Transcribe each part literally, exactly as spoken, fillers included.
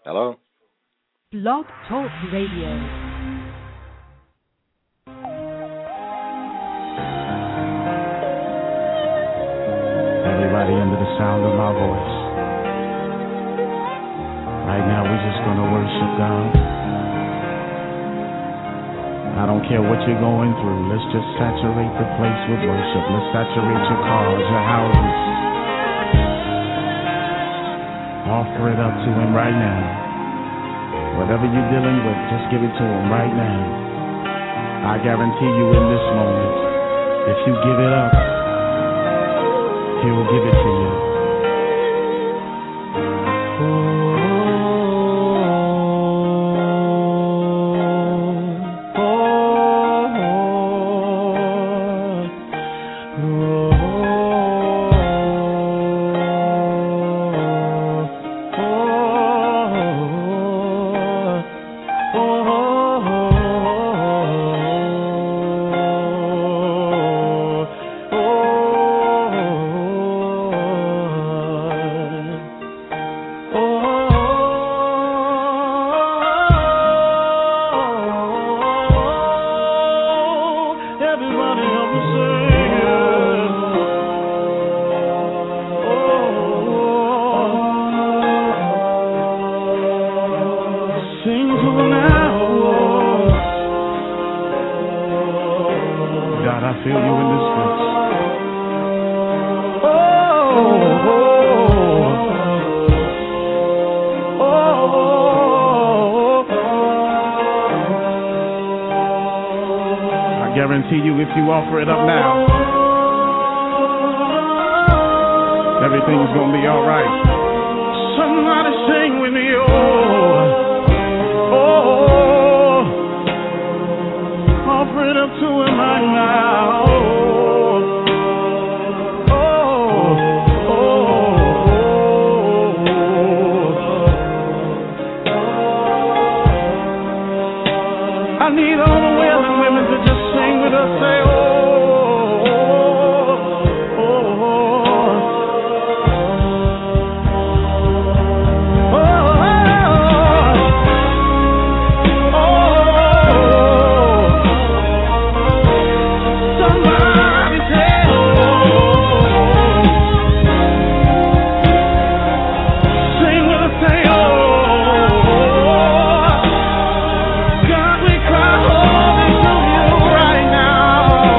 Hello? Blog Talk Radio. Everybody under the sound of my voice. Right now we're just going to worship God. I don't care what you're going through. Let's just saturate the place with worship. Let's saturate your cars, your houses. Offer it up to Him right now. Whatever you're dealing with, just give it to Him right now. I guarantee you in this moment, if you give it up, He will give it to you. Offer it up now. Everything's gonna be all right. Somebody sing with me, oh, oh, offer it up to Him right now. Oh, oh, oh. I need all the willing women to just sing with us, say, oh. God, we cry holy to You right now.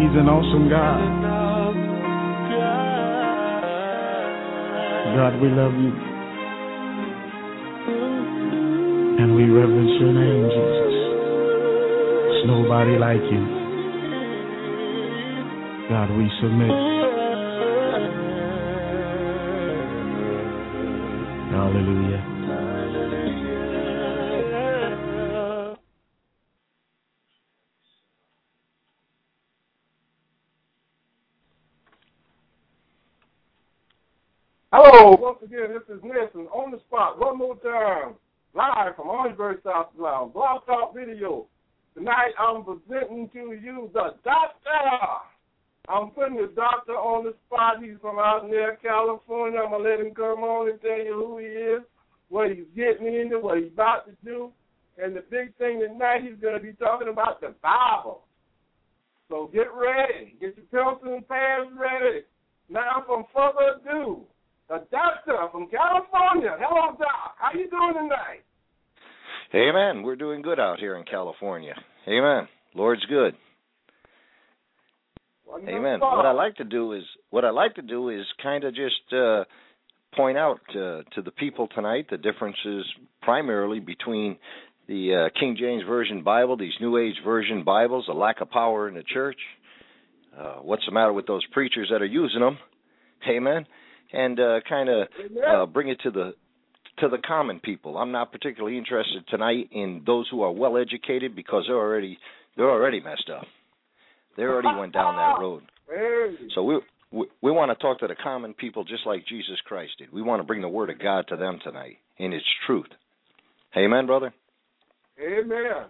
He's an awesome God. God, we love you. And we reverence your name, Jesus. There's nobody like you. God, we submit. Hallelujah. Hello, once again, this is Nelson on the spot one more time, live from Orangeburg, South Carolina, Blog Talk Video. Tonight I'm presenting to you the doctor. I'm putting the doctor on the spot. He's from out near California. I'm going to let him come on and tell you who he is, what he's getting into, what he's about to do. And the big thing tonight, he's going to be talking about the Bible. So get ready. Get your pencils and pads ready. Now, from further ado, the doctor from California. Hello, Doc. How you doing tonight? Amen. We're doing good out here in California. Amen. Lord's good. Amen. What I like to do is what I like to do is kind of just uh, point out uh, to the people tonight the differences primarily between the uh, King James Version Bible, these New Age Version Bibles, a lack of power in the church. Uh, what's the matter with those preachers that are using them? Amen. And uh, kind of uh, bring it to the to the common people. I'm not particularly interested tonight in those who are well educated because they're already they're already messed up. They already went down that road. So we we, we want to talk to the common people just like Jesus Christ did. We want to bring the Word of God to them tonight in its truth. Amen, brother? Amen.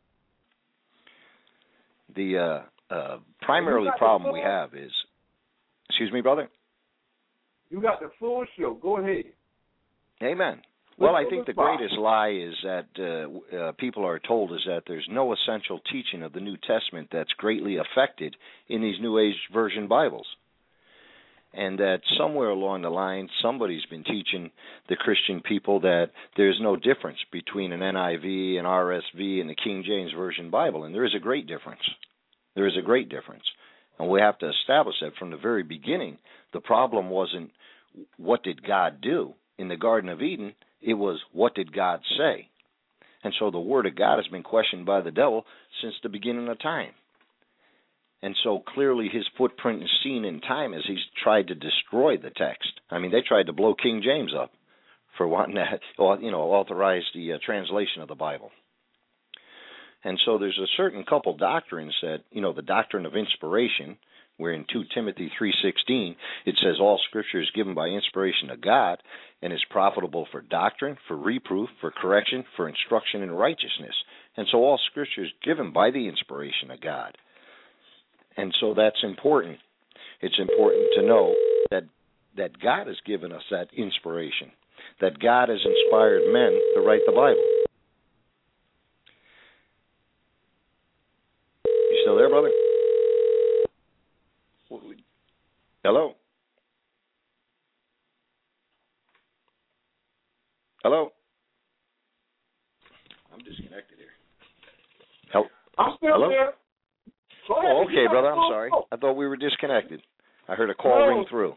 The uh, uh, primarily problem we have is, excuse me, brother? You got the full show. Go ahead. Amen. Well, I think the greatest lie is that uh, uh, people are told is that there's no essential teaching of the New Testament that's greatly affected in these New Age Version Bibles. And that somewhere along the line, somebody's been teaching the Christian people that there's no difference between an N I V, an R S V, and the King James Version Bible. And there is a great difference. There is a great difference. And we have to establish that from the very beginning. The problem wasn't what did God do in the Garden of Eden. It was, what did God say? And so the Word of God has been questioned by the devil since the beginning of time. And so clearly his footprint is seen in time as he's tried to destroy the text. I mean, they tried to blow King James up for wanting to, you know, authorize the uh, translation of the Bible. And so there's a certain couple doctrines that, you know, the doctrine of inspiration, where in Second Timothy three sixteen it says all Scripture is given by inspiration of God and is profitable for doctrine, for reproof, for correction, for instruction in righteousness. And so all Scripture is given by the inspiration of God. And so that's important. It's important to know that that God has given us that inspiration, that God has inspired men to write the Bible. You still there, brother? Hello? Hello? I'm disconnected here. Hello? I'm still Hello? there. Go ahead. Oh, okay, brother. I'm sorry. I thought we were disconnected. I heard a call no, ring through.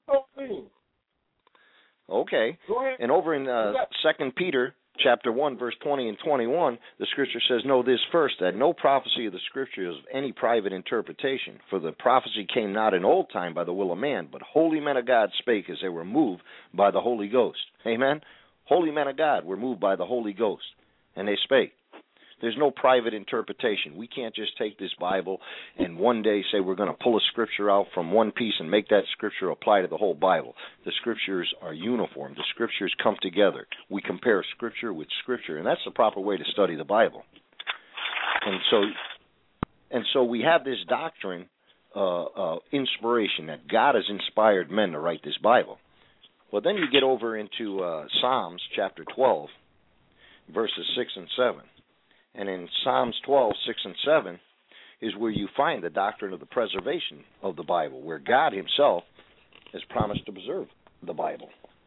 Okay. Go ahead. And over in uh, Second Peter chapter one, verse twenty and twenty-one, the Scripture says, know this first, that no prophecy of the Scripture is of any private interpretation. For the prophecy came not in old time by the will of man, but holy men of God spake as they were moved by the Holy Ghost. Amen? Holy men of God were moved by the Holy Ghost, and they spake. There's no private interpretation. We can't just take this Bible and one day say we're going to pull a Scripture out from one piece and make that Scripture apply to the whole Bible. The Scriptures are uniform. The Scriptures come together. We compare Scripture with Scripture, and that's the proper way to study the Bible. And so, and so we have this doctrine, uh, uh, inspiration, that God has inspired men to write this Bible. Well, then you get over into uh, Psalms chapter twelve, verses six and seven. And in Psalms twelve, six and seven is where you find the doctrine of the preservation of the Bible, where God himself has promised to preserve the Bible.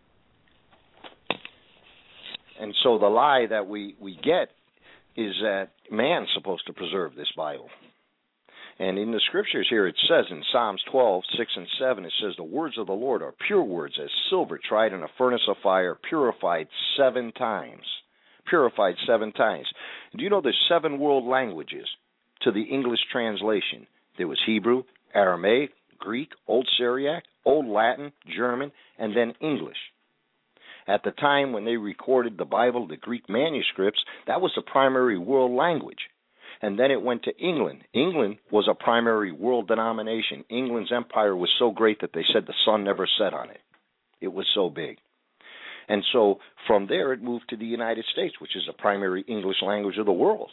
And so the lie that we, we get is that man's supposed to preserve this Bible. And in the scriptures here, it says in Psalms twelve, six and seven, it says, the words of the Lord are pure words, as silver tried in a furnace of fire, purified seven times. Purified seven times. Do you know there's seven world languages to the English translation? There was Hebrew, Aramaic, Greek, Old Syriac, Old Latin, German, and then English. At the time when they recorded the Bible, the Greek manuscripts, that was the primary world language. And then it went to England. England was a primary world denomination. England's empire was so great that they said the sun never set on it. It was so big. And so from there it moved to the United States, which is the primary English language of the world.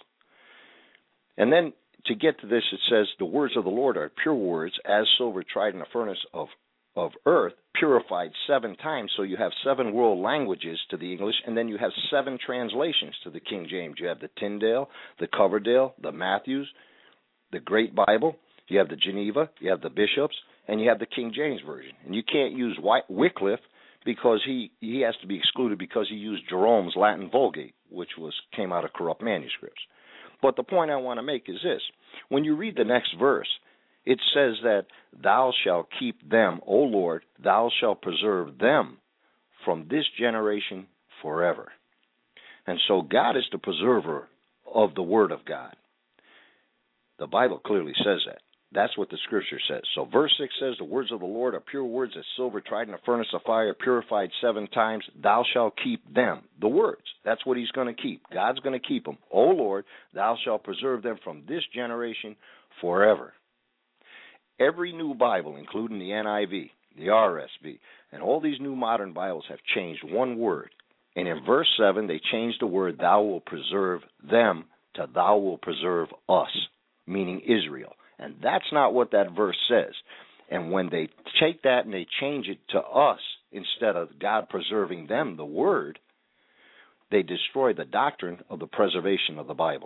And then to get to this, it says, the words of the Lord are pure words, as silver tried in a furnace of, of earth, purified seven times. So you have seven world languages to the English, and then you have seven translations to the King James. You have the Tyndale, the Coverdale, the Matthews, the Great Bible. You have the Geneva, you have the Bishops, and you have the King James Version. And you can't use Wycliffe because he, he has to be excluded because he used Jerome's Latin Vulgate, which was came out of corrupt manuscripts. But the point I want to make is this. When you read the next verse, it says that thou shalt keep them, O Lord, thou shalt preserve them from this generation forever. And so God is the preserver of the Word of God. The Bible clearly says that. That's what the Scripture says. So verse six says, the words of the Lord are pure words, as silver tried in a furnace of fire, purified seven times. Thou shalt keep them. The words. That's what he's going to keep. God's going to keep them. O Lord, thou shalt preserve them from this generation forever. Every new Bible, including the N I V, the R S V, and all these new modern Bibles have changed one word. And in verse seven, they changed the word, thou will preserve them, to thou will preserve us, meaning Israel. And that's not what that verse says. And when they take that and they change it to us instead of God preserving them, the word, they destroy the doctrine of the preservation of the Bible.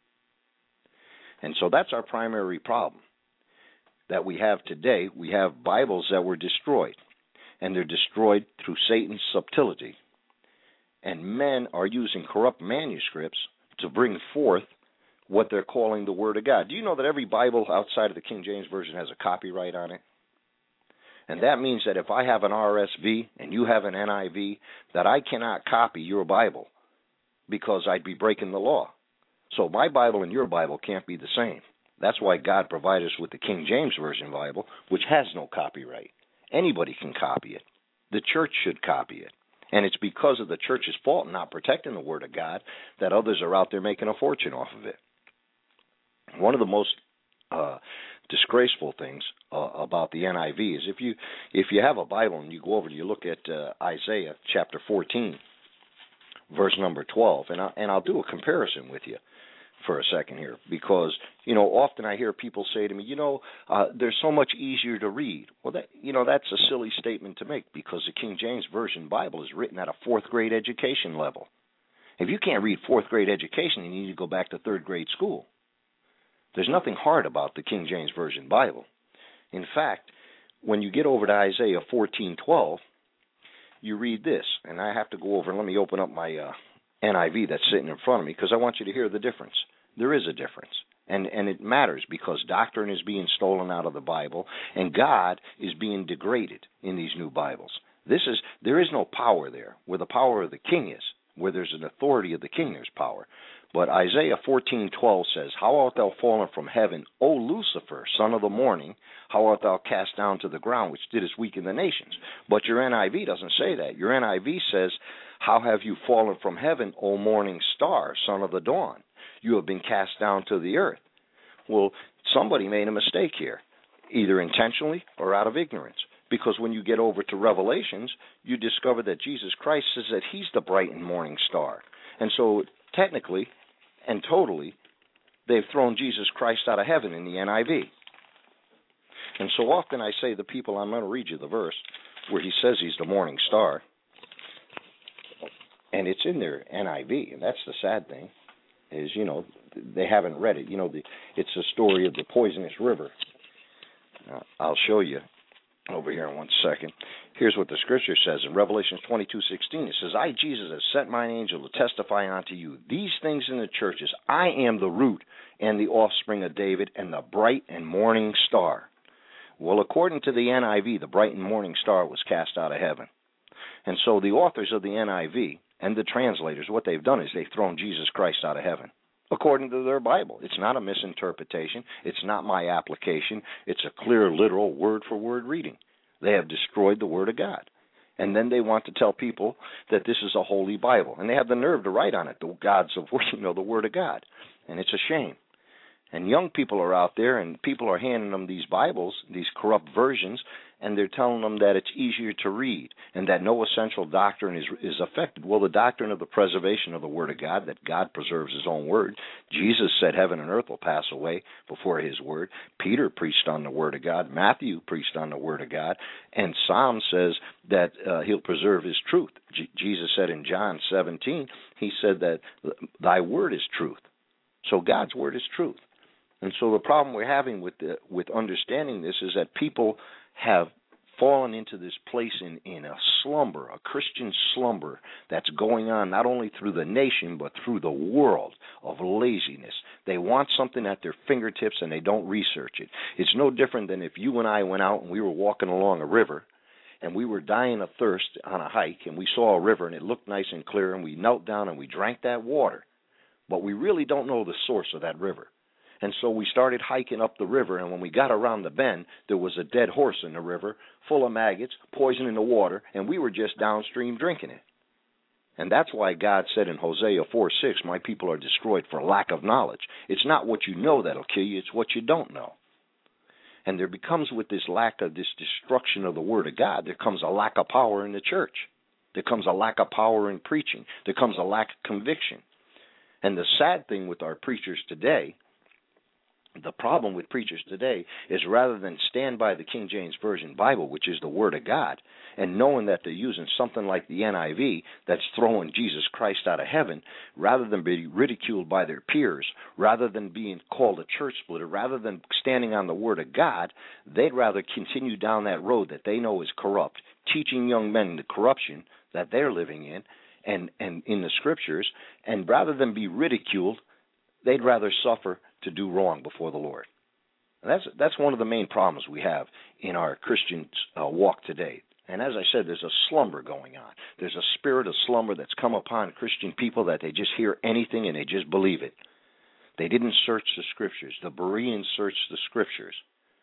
And so that's our primary problem that we have today. We have Bibles that were destroyed, and they're destroyed through Satan's subtlety. And men are using corrupt manuscripts to bring forth what they're calling the Word of God. Do you know that every Bible outside of the King James Version has a copyright on it? And that means that if I have an R S V and you have an N I V, that I cannot copy your Bible because I'd be breaking the law. So my Bible and your Bible can't be the same. That's why God provided us with the King James Version Bible, which has no copyright. Anybody can copy it. The church should copy it. And it's because of the church's fault in not protecting the Word of God that others are out there making a fortune off of it. One of the most uh, disgraceful things uh, about the N I V is if you if you have a Bible and you go over and you look at uh, Isaiah chapter fourteen, verse number twelve, and, I, and I'll do a comparison with you for a second here, because, you know, often I hear people say to me, you know, uh, they're so much easier to read. Well, that, you know, that's a silly statement to make, because the King James Version Bible is written at a fourth grade education level. If you can't read fourth grade education, you need to go back to third grade school. There's nothing hard about the King James Version Bible. In fact, when you get over to Isaiah fourteen twelve, you read this, and I have to go over and let me open up my uh, N I V that's sitting in front of me, because I want you to hear the difference. There is a difference, and, and it matters, because doctrine is being stolen out of the Bible, and God is being degraded in these new Bibles. This is there is no power there. Where the power of the King is, where there's an authority of the King, there's power. But Isaiah fourteen twelve says, how art thou fallen from heaven, O Lucifer, son of the morning? How art thou cast down to the ground, which didst weaken the nations? But your N I V doesn't say that. Your N I V says, how have you fallen from heaven, O morning star, son of the dawn? You have been cast down to the earth. Well, somebody made a mistake here, either intentionally or out of ignorance. Because when you get over to Revelations, you discover that Jesus Christ says that he's the bright and morning star. And so technically and totally, they've thrown Jesus Christ out of heaven in the N I V. And so often I say to people, I'm going to read you the verse where he says he's the morning star. And it's in their N I V, and that's the sad thing, is, you know, they haven't read it. You know, the, it's a story of the poisonous river. Uh, I'll show you over here in one second. Here's what the Scripture says in Revelation twenty-two sixteen. It says, I, Jesus, have sent mine angel to testify unto you these things in the churches. I am the root and the offspring of David and the bright and morning star. Well, according to the N I V, the bright and morning star was cast out of heaven. And so the authors of the N I V and the translators, what they've done is they've thrown Jesus Christ out of heaven, according to their Bible. It's not a misinterpretation. It's not my application. It's a clear, literal, word-for-word reading. They have destroyed the Word of God. And then they want to tell people that this is a holy Bible. And they have the nerve to write on it, the gods of, you know, the Word of God. And it's a shame. And young people are out there, and people are handing them these Bibles, these corrupt versions, and they're telling them that it's easier to read and that no essential doctrine is is affected. Well, the doctrine of the preservation of the Word of God, that God preserves His own Word. Jesus said heaven and earth will pass away before His Word. Peter preached on the Word of God. Matthew preached on the Word of God. And Psalm says that uh, He'll preserve His truth. J- Jesus said in John seventeen, He said that Thy Word is truth. So God's Word is truth. And so the problem we're having with the, with understanding this is that people have fallen into this place in, in a slumber, a Christian slumber that's going on not only through the nation but through the world of laziness. They want something at their fingertips and they don't research it. It's no different than if you and I went out and we were walking along a river and we were dying of thirst on a hike and we saw a river and it looked nice and clear and we knelt down and we drank that water. But we really don't know the source of that river. And so we started hiking up the river, and when we got around the bend, there was a dead horse in the river, full of maggots, poison in the water, and we were just downstream drinking it. And that's why God said in Hosea four six, my people are destroyed for lack of knowledge. It's not what you know that'll kill you, it's what you don't know. And there becomes, with this lack of this destruction of the Word of God, there comes a lack of power in the church. There comes a lack of power in preaching. There comes a lack of conviction. And the sad thing with our preachers today, the problem with preachers today is rather than stand by the King James Version Bible, which is the Word of God, and knowing that they're using something like the N I V that's throwing Jesus Christ out of heaven, rather than be ridiculed by their peers, rather than being called a church splitter, rather than standing on the Word of God, they'd rather continue down that road that they know is corrupt, teaching young men the corruption that they're living in and, and in the Scriptures, and rather than be ridiculed, they'd rather suffer to do wrong before the Lord. And that's that's one of the main problems we have in our Christian uh, walk today. And as I said, there's a slumber going on. There's a spirit of slumber that's come upon Christian people that they just hear anything and they just believe it. They didn't search the Scriptures. The Bereans searched the Scriptures.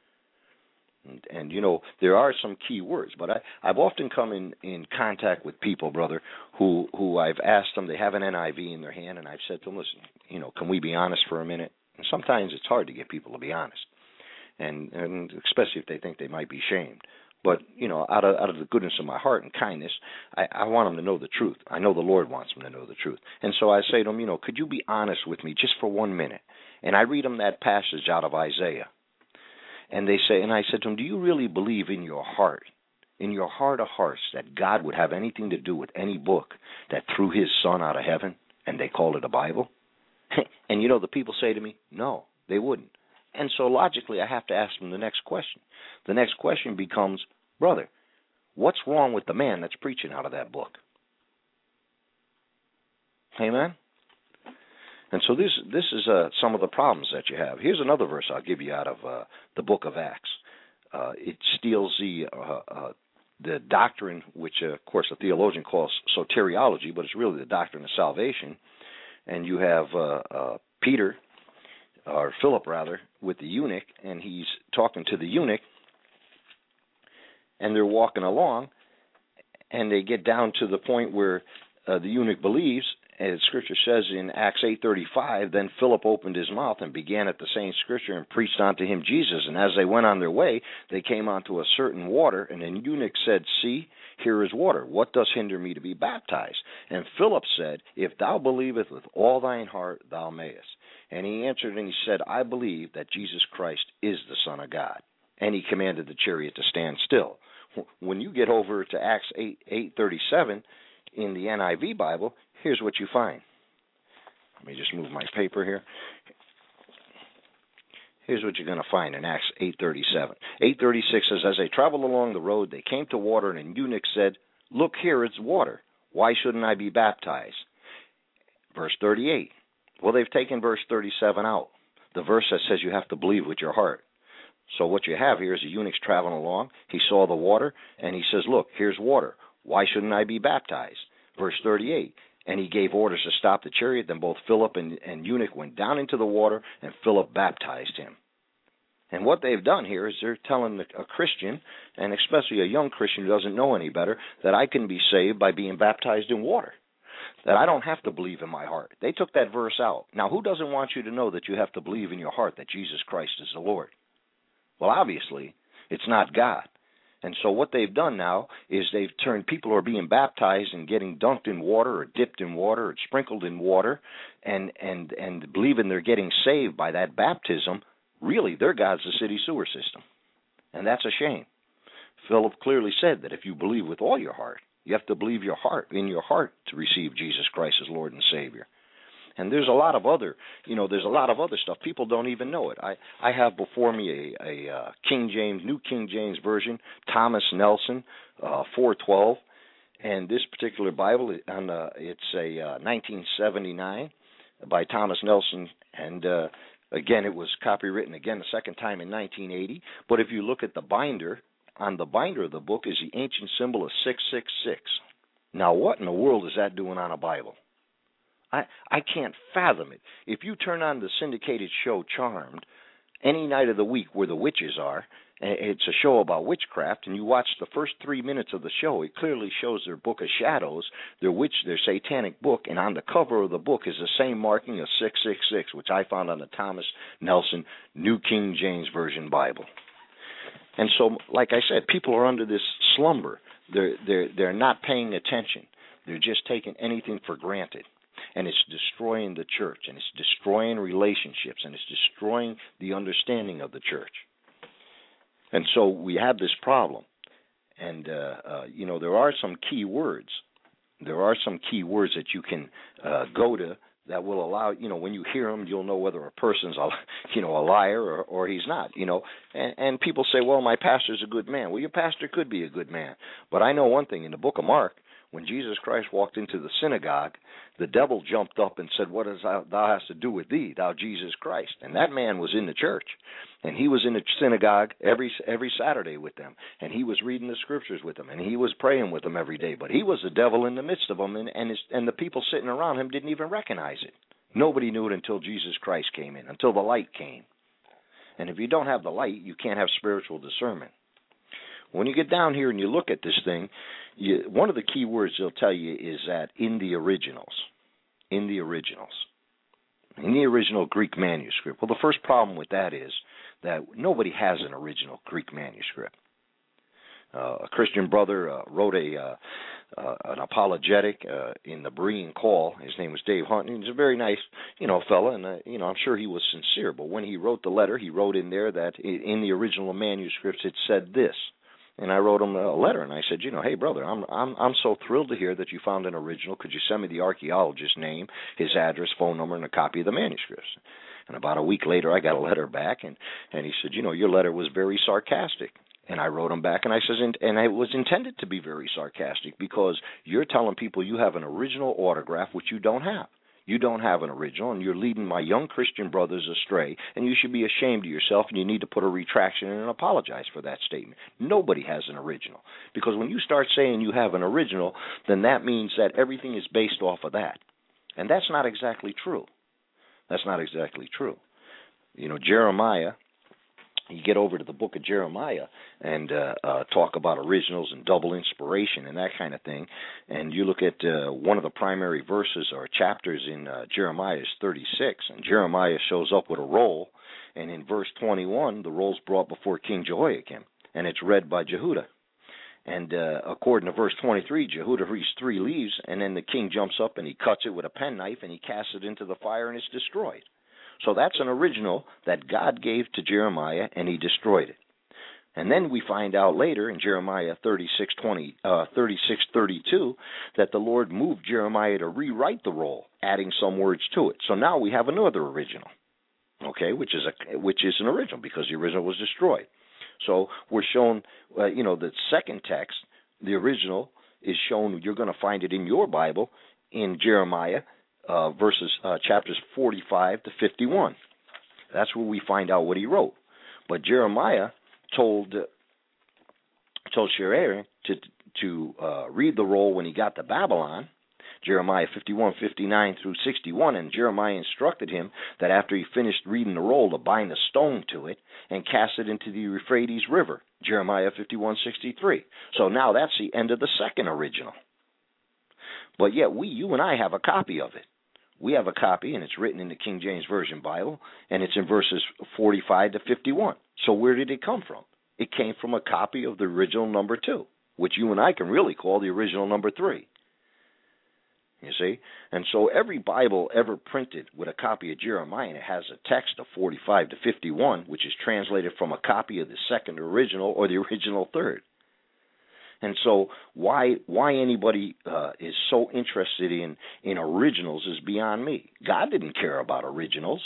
And, and, you know, there are some key words, but I, I've often come in, in contact with people, brother, who, who I've asked them, they have an N I V in their hand, and I've said to them, listen, you know, can we be honest for a minute? And sometimes it's hard to get people to be honest, and, and especially if they think they might be shamed. But, you know, out of out of the goodness of my heart and kindness, I, I want them to know the truth. I know the Lord wants them to know the truth. And so I say to them, you know, could you be honest with me just for one minute? And I read them that passage out of Isaiah. And they say, and I said to them, do you really believe in your heart, in your heart of hearts, that God would have anything to do with any book that threw His Son out of heaven and they call it a Bible? And, you know, the people say to me, no, they wouldn't. And so logically I have to ask them the next question. The next question becomes, brother, what's wrong with the man that's preaching out of that book? Amen? And so this this is uh, some of the problems that you have. Here's another verse I'll give you out of uh, the book of Acts. Uh, it steals the uh, uh, the doctrine, which, uh, of course, a theologian calls soteriology, but it's really the doctrine of salvation. And you have uh, uh, Peter, or Philip rather, with the eunuch, and he's talking to the eunuch, and they're walking along, and they get down to the point where uh, the eunuch believes, as Scripture says in Acts eight thirty-five, then Philip opened his mouth and began at the same Scripture and preached unto him Jesus. And as they went on their way, they came unto a certain water, and the eunuch said, see, here is water. What does hinder me to be baptized? And Philip said, if thou believest with all thine heart, thou mayest. And he answered and he said, I believe that Jesus Christ is the Son of God. And he commanded the chariot to stand still. When you get over to Acts eight thirty-seven in the N I V Bible, here's what you find. Let me just move my paper here. Here's what you're going to find in Acts eight thirty-seven. eight thirty-six says, as they traveled along the road, they came to water, and an eunuch said, look here, it's water. Why shouldn't I be baptized? Verse thirty-eight. Well, they've taken verse thirty-seven out. The verse that says you have to believe with your heart. So what you have here is a eunuch's traveling along. He saw the water, and he says, look, here's water. Why shouldn't I be baptized? Verse thirty-eight. And he gave orders to stop the chariot. Then both Philip and, and eunuch went down into the water, and Philip baptized him. And what they've done here is they're telling a Christian, and especially a young Christian who doesn't know any better, that I can be saved by being baptized in water, that I don't have to believe in my heart. They took that verse out. Now, who doesn't want you to know that you have to believe in your heart that Jesus Christ is the Lord? Well, obviously, it's not God. And so what they've done now is they've turned people who are being baptized and getting dunked in water or dipped in water or sprinkled in water and, and, and believing they're getting saved by that baptism. Really, their God's the city sewer system. And that's a shame. Philip clearly said that if you believe with all your heart, you have to believe your heart in your heart to receive Jesus Christ as Lord and Savior. And there's a lot of other, you know, there's a lot of other stuff. People don't even know it. I, I have before me a, a uh, King James, New King James Version, Thomas Nelson, uh, four twelve. And this particular Bible, on, uh, it's a uh, nineteen seventy-nine by Thomas Nelson. And, uh, again, it was copywritten again the second time in nineteen eighty. But if you look at the binder, on the binder of the book is the ancient symbol of six six six. Now, what in the world is that doing on a Bible? I, I can't fathom it. If you turn on the syndicated show Charmed any night of the week where the witches are, it's a show about witchcraft, and you watch the first three minutes of the show, it clearly shows their book of shadows, their witch, their satanic book, and on the cover of the book is the same marking of six six six, which I found on the Thomas Nelson New King James Version Bible. And so, like I said, people are under this slumber. They're, they're, they're not paying attention. They're just taking anything for granted. And it's destroying the church, and it's destroying relationships, and it's destroying the understanding of the church. And so we have this problem. And, uh, uh, you know, there are some key words. There are some key words that you can uh, go to that will allow, you know, when you hear them, you'll know whether a person's, a, you know, a liar or, or he's not, you know. And, and people say, well, my pastor's a good man. Well, your pastor could be a good man. But I know one thing. In the book of Mark, when Jesus Christ walked into the synagogue, the devil jumped up and said, what does thou, thou hast to do with thee, thou Jesus Christ? And that man was in the church, and he was in the synagogue every every Saturday with them, and he was reading the scriptures with them, and he was praying with them every day. But he was the devil in the midst of them, and and, his, and the people sitting around him didn't even recognize it. Nobody knew it until Jesus Christ came in, until the light came. And if you don't have the light, you can't have spiritual discernment. When you get down here and you look at this thing, you, one of the key words they'll tell you is that in the originals, in the originals, in the original Greek manuscript. Well, the first problem with that is that nobody has an original Greek manuscript. Uh, a Christian brother uh, wrote a uh, uh, an apologetic uh, in the Berean Call. His name was Dave Hunt. He's a very nice, you know, fella, and uh, you know, I'm sure he was sincere. But when he wrote the letter, he wrote in there that in the original manuscripts it said this. And I wrote him a letter, and I said, you know, hey, brother, I'm I'm I'm so thrilled to hear that you found an original. Could you send me the archaeologist's name, his address, phone number, and a copy of the manuscripts? And about a week later, I got a letter back, and, and he said, you know, your letter was very sarcastic. And I wrote him back, and I says, and, and it was intended to be very sarcastic because you're telling people you have an original autograph, which you don't have. You don't have an original, and you're leading my young Christian brothers astray, and you should be ashamed of yourself, and you need to put a retraction in and apologize for that statement. Nobody has an original, because when you start saying you have an original, then that means that everything is based off of that, and that's not exactly true. That's not exactly true. You know, Jeremiah, you get over to the book of Jeremiah and uh, uh, talk about originals and double inspiration and that kind of thing, and you look at uh, one of the primary verses or chapters in uh, Jeremiah is thirty-six, and Jeremiah shows up with a roll, and in verse twenty-one, the roll's brought before King Jehoiakim, and it's read by Jehudah. And uh, according to verse twenty-three, Jehudah reads three leaves, and then the king jumps up and he cuts it with a penknife, and he casts it into the fire, and it's destroyed. So that's an original that God gave to Jeremiah, and he destroyed it. And then we find out later in Jeremiah thirty-six twenty, uh, thirty-six thirty-two that the Lord moved Jeremiah to rewrite the roll, adding some words to it. So now we have another original. okay, which is a which is an original because the original was destroyed. So we're shown, uh, you know, the second text, the original, is shown. You're going to find it in your Bible in Jeremiah uh, verses uh, chapters forty-five to fifty-one. That's where we find out what he wrote. But Jeremiah told uh, told Shereir to to uh, read the roll when he got to Babylon. Jeremiah fifty-one, fifty-nine through sixty-one, and Jeremiah instructed him that after he finished reading the roll to bind a stone to it and cast it into the Euphrates River. Jeremiah fifty-one, sixty-three. So now that's the end of the second original. But yet we, you and I have a copy of it. We have a copy, and it's written in the King James Version Bible, and it's in verses forty-five to fifty-one. So where did it come from? It came from a copy of the original number two, which you and I can really call the original number three. You see? And so every Bible ever printed with a copy of Jeremiah, and it has a text of forty-five to fifty-one, which is translated from a copy of the second original or the original third. And so why why anybody uh, is so interested in, in originals is beyond me. God didn't care about originals.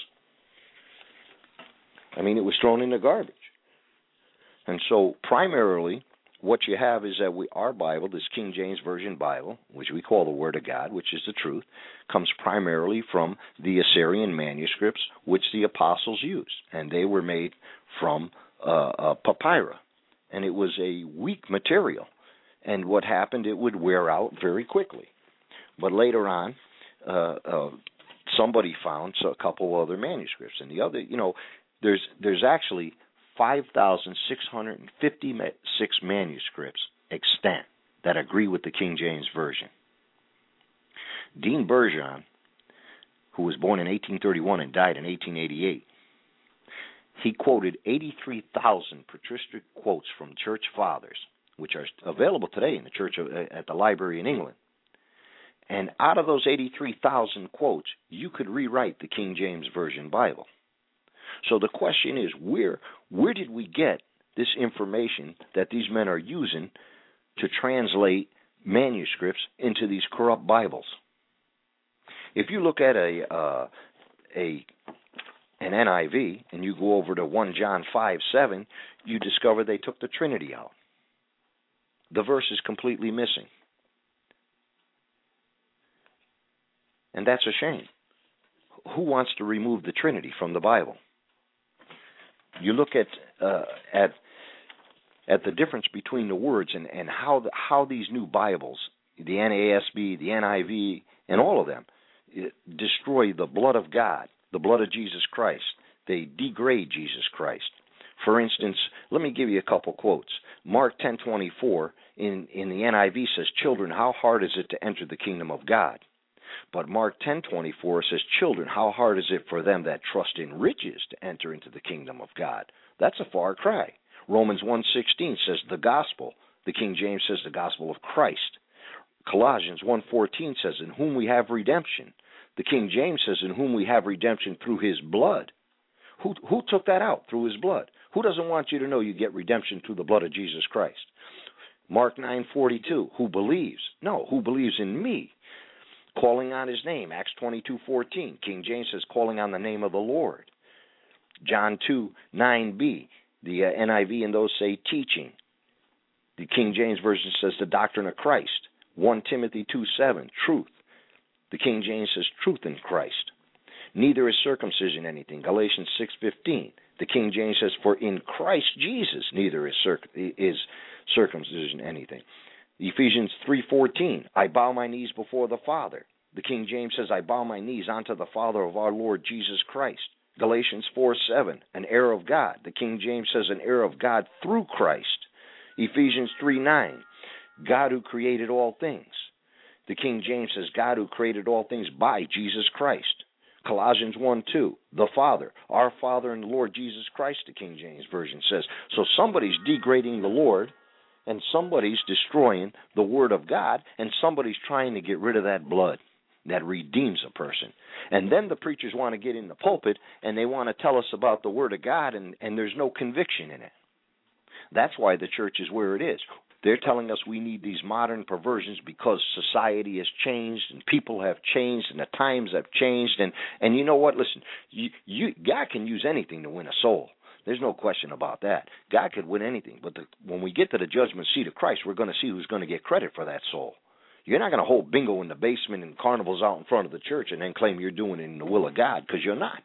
I mean, it was thrown in the garbage. And so primarily what you have is that we, our Bible, this King James Version Bible, which we call the Word of God, which is the truth, comes primarily from the Assyrian manuscripts, which the apostles used. And they were made from uh, uh, papyrus. And it was a weak material. And what happened, it would wear out very quickly. But later on, uh, uh, somebody found a couple other manuscripts. And the other, you know, there's there's actually five thousand six hundred fifty-six manuscripts extant that agree with the King James Version. Dean Burgon, who was born in eighteen thirty-one and died in eighteen eighty-eight, he quoted eighty-three thousand patristic quotes from church fathers, which are available today in the church of, at the library in England. And out of those eighty-three thousand quotes, you could rewrite the King James Version Bible. So the question is, where where did we get this information that these men are using to translate manuscripts into these corrupt Bibles? If you look at a uh, a an N I V and you go over to First John five seven, you discover they took the Trinity out. The verse is completely missing. And that's a shame. Who wants to remove the Trinity from the Bible? You look at uh, at at the difference between the words and, and how the, how these new Bibles, the N A S B, the N I V, and all of them, destroy the blood of God, the blood of Jesus Christ. They degrade Jesus Christ. For instance, let me give you a couple quotes. Mark ten twenty-four in, in the N I V says, "Children, how hard is it to enter the kingdom of God?" But Mark ten twenty-four says, "Children, how hard is it for them that trust in riches to enter into the kingdom of God?" That's a far cry. Romans one sixteen says the gospel. The King James says the gospel of Christ. Colossians one fourteen says, "In whom we have redemption." The King James says, "In whom we have redemption through his blood." Who who took that out? Through his blood. Who doesn't want you to know you get redemption through the blood of Jesus Christ? Mark nine forty-two, who believes? No, who believes in me? Calling on his name, Acts twenty-two fourteen. King James says, calling on the name of the Lord. John two nine b, the uh, N I V and those say teaching. The King James Version says the doctrine of Christ. First Timothy two seven, truth. The King James says truth in Christ. Neither is circumcision anything. Galatians six fifteen. The King James says, for in Christ Jesus neither is, circ- is circumcision anything. Ephesians three fourteen, I bow my knees before the Father. The King James says, I bow my knees unto the Father of our Lord Jesus Christ. Galatians four seven, an heir of God. The King James says, an heir of God through Christ. Ephesians three nine, God who created all things. The King James says, God who created all things by Jesus Christ. Colossians one two, the Father, our Father and the Lord Jesus Christ, the King James Version says. So somebody's degrading the Lord, and somebody's destroying the Word of God, and somebody's trying to get rid of that blood that redeems a person. And then the preachers want to get in the pulpit, and they want to tell us about the Word of God, and, and there's no conviction in it. That's why the church is where it is. They're telling us we need these modern perversions because society has changed and people have changed and the times have changed. And, and you know what? Listen, you, you, God can use anything to win a soul. There's no question about that. God could win anything. But the, when we get to the judgment seat of Christ, we're going to see who's going to get credit for that soul. You're not going to hold bingo in the basement and carnivals out in front of the church and then claim you're doing it in the will of God, because you're not.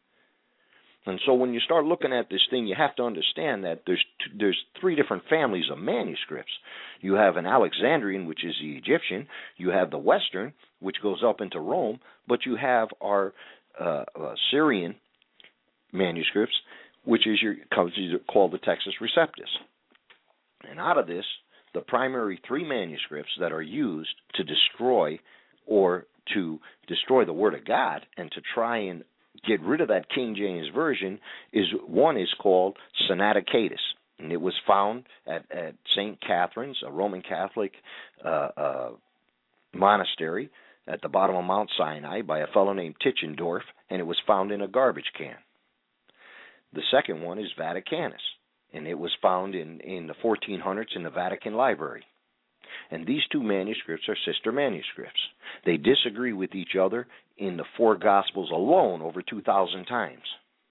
And so when you start looking at this thing, you have to understand that there's two, there's three different families of manuscripts. You have an Alexandrian, which is the Egyptian. You have the Western, which goes up into Rome. But you have our uh, uh, Syrian manuscripts, which is your called the Textus Receptus. And out of this, the primary three manuscripts that are used to destroy or to destroy the Word of God and to try and get rid of that King James Version is one is called Sinaiticus, and it was found at, at Saint Catherine's, a Roman Catholic uh, uh, monastery at the bottom of Mount Sinai by a fellow named Tischendorf, and it was found in a garbage can. The second one is Vaticanus, and it was found in, in the fourteen hundreds in the Vatican Library. And these two manuscripts are sister manuscripts. They disagree with each other in the four Gospels alone over two thousand times.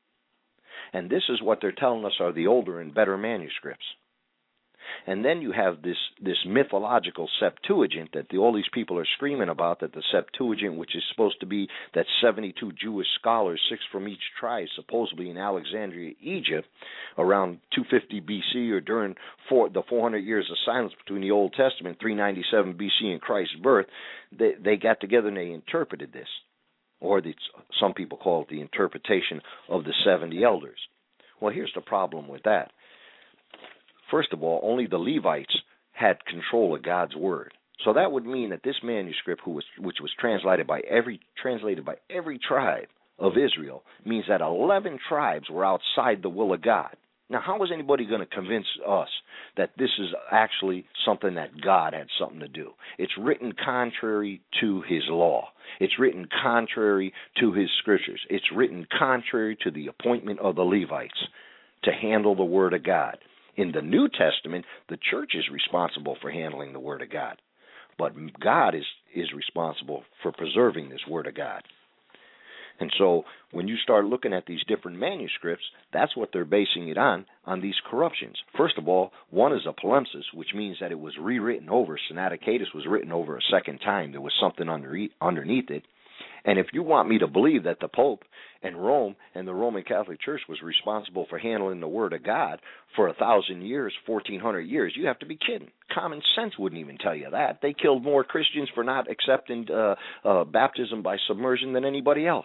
And this is what they're telling us are the older and better manuscripts. And then you have this, this mythological Septuagint that the, all these people are screaming about, that the Septuagint, which is supposed to be that seventy-two Jewish scholars, six from each tribe, supposedly in Alexandria, Egypt, around two fifty B C or during four, the four hundred years of silence between the Old Testament, three ninety-seven B C and Christ's birth, they, they got together and they interpreted this. Or the, some people call it the interpretation of the seventy elders. Well, here's the problem with that. First of all, only the Levites had control of God's word. So that would mean that this manuscript, who was, which was translated by every translated by every tribe of Israel, means that eleven tribes were outside the will of God. Now, how is anybody going to convince us that this is actually something that God had something to do? It's written contrary to his law. It's written contrary to his scriptures. It's written contrary to the appointment of the Levites to handle the word of God. In the New Testament, the church is responsible for handling the Word of God. But God is, is responsible for preserving this Word of God. And so when you start looking at these different manuscripts, that's what they're basing it on, on these corruptions. First of all, one is a palimpsest, which means that it was rewritten over. Sinaiticus was written over a second time. There was something underneath it. And if you want me to believe that the Pope and Rome and the Roman Catholic Church was responsible for handling the Word of God for a thousand years, fourteen hundred years, you have to be kidding. Common sense wouldn't even tell you that. They killed more Christians for not accepting uh, uh, baptism by submersion than anybody else.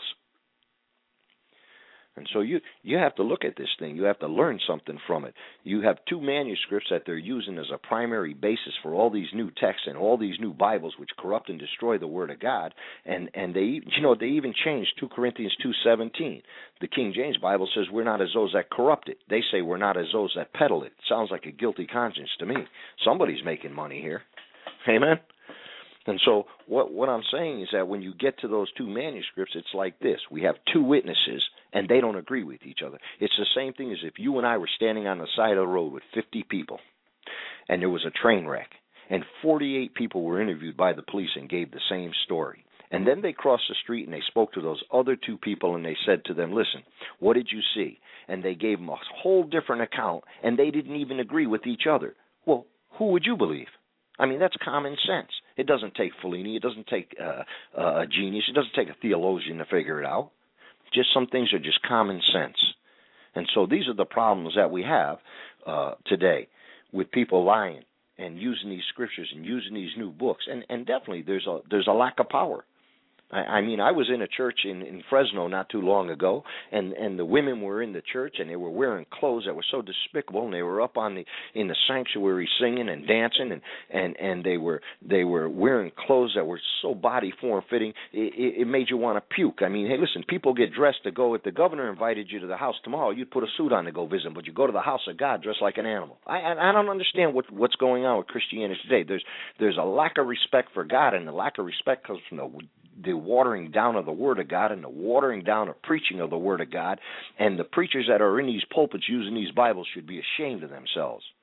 And so you you have to look at this thing. You have to learn something from it. You have two manuscripts that they're using as a primary basis for all these new texts and all these new Bibles which corrupt and destroy the Word of God. And and they you know they even changed two Corinthians two seventeen. The King James Bible says we're not as those that corrupt it. They say we're not as those that peddle it. Sounds like a guilty conscience to me. Somebody's making money here. Amen. And so what what I'm saying is that when you get to those two manuscripts, it's like this. We have two witnesses, and they don't agree with each other. It's the same thing as if you and I were standing on the side of the road with fifty people, and there was a train wreck, and forty-eight people were interviewed by the police and gave the same story. And then they crossed the street and they spoke to those other two people, and they said to them, listen, what did you see? And they gave them a whole different account, and they didn't even agree with each other. Well, who would you believe? I mean, that's common sense. It doesn't take Fellini. It doesn't take uh, uh, a genius. It doesn't take a theologian to figure it out. Just some things are just common sense. And so these are the problems that we have uh, today with people lying and using these scriptures and using these new books. And, and definitely there's a there's a lack of power. I mean, I was in a church in, in Fresno not too long ago, and, and the women were in the church, and they were wearing clothes that were so despicable, and they were up on the in the sanctuary singing and dancing, and, and, and they were they were wearing clothes that were so body form fitting, it, it made you want to puke. I mean, hey, listen, people get dressed to go. If the governor invited you to the house tomorrow, you'd put a suit on to go visit, but you go to the house of God dressed like an animal. I I, I don't understand what what's going on with Christianity today. There's there's a lack of respect for God, and the lack of respect comes from the the watering down of the Word of God and the watering down of preaching of the Word of God. And the preachers that are in these pulpits using these Bibles should be ashamed of themselves.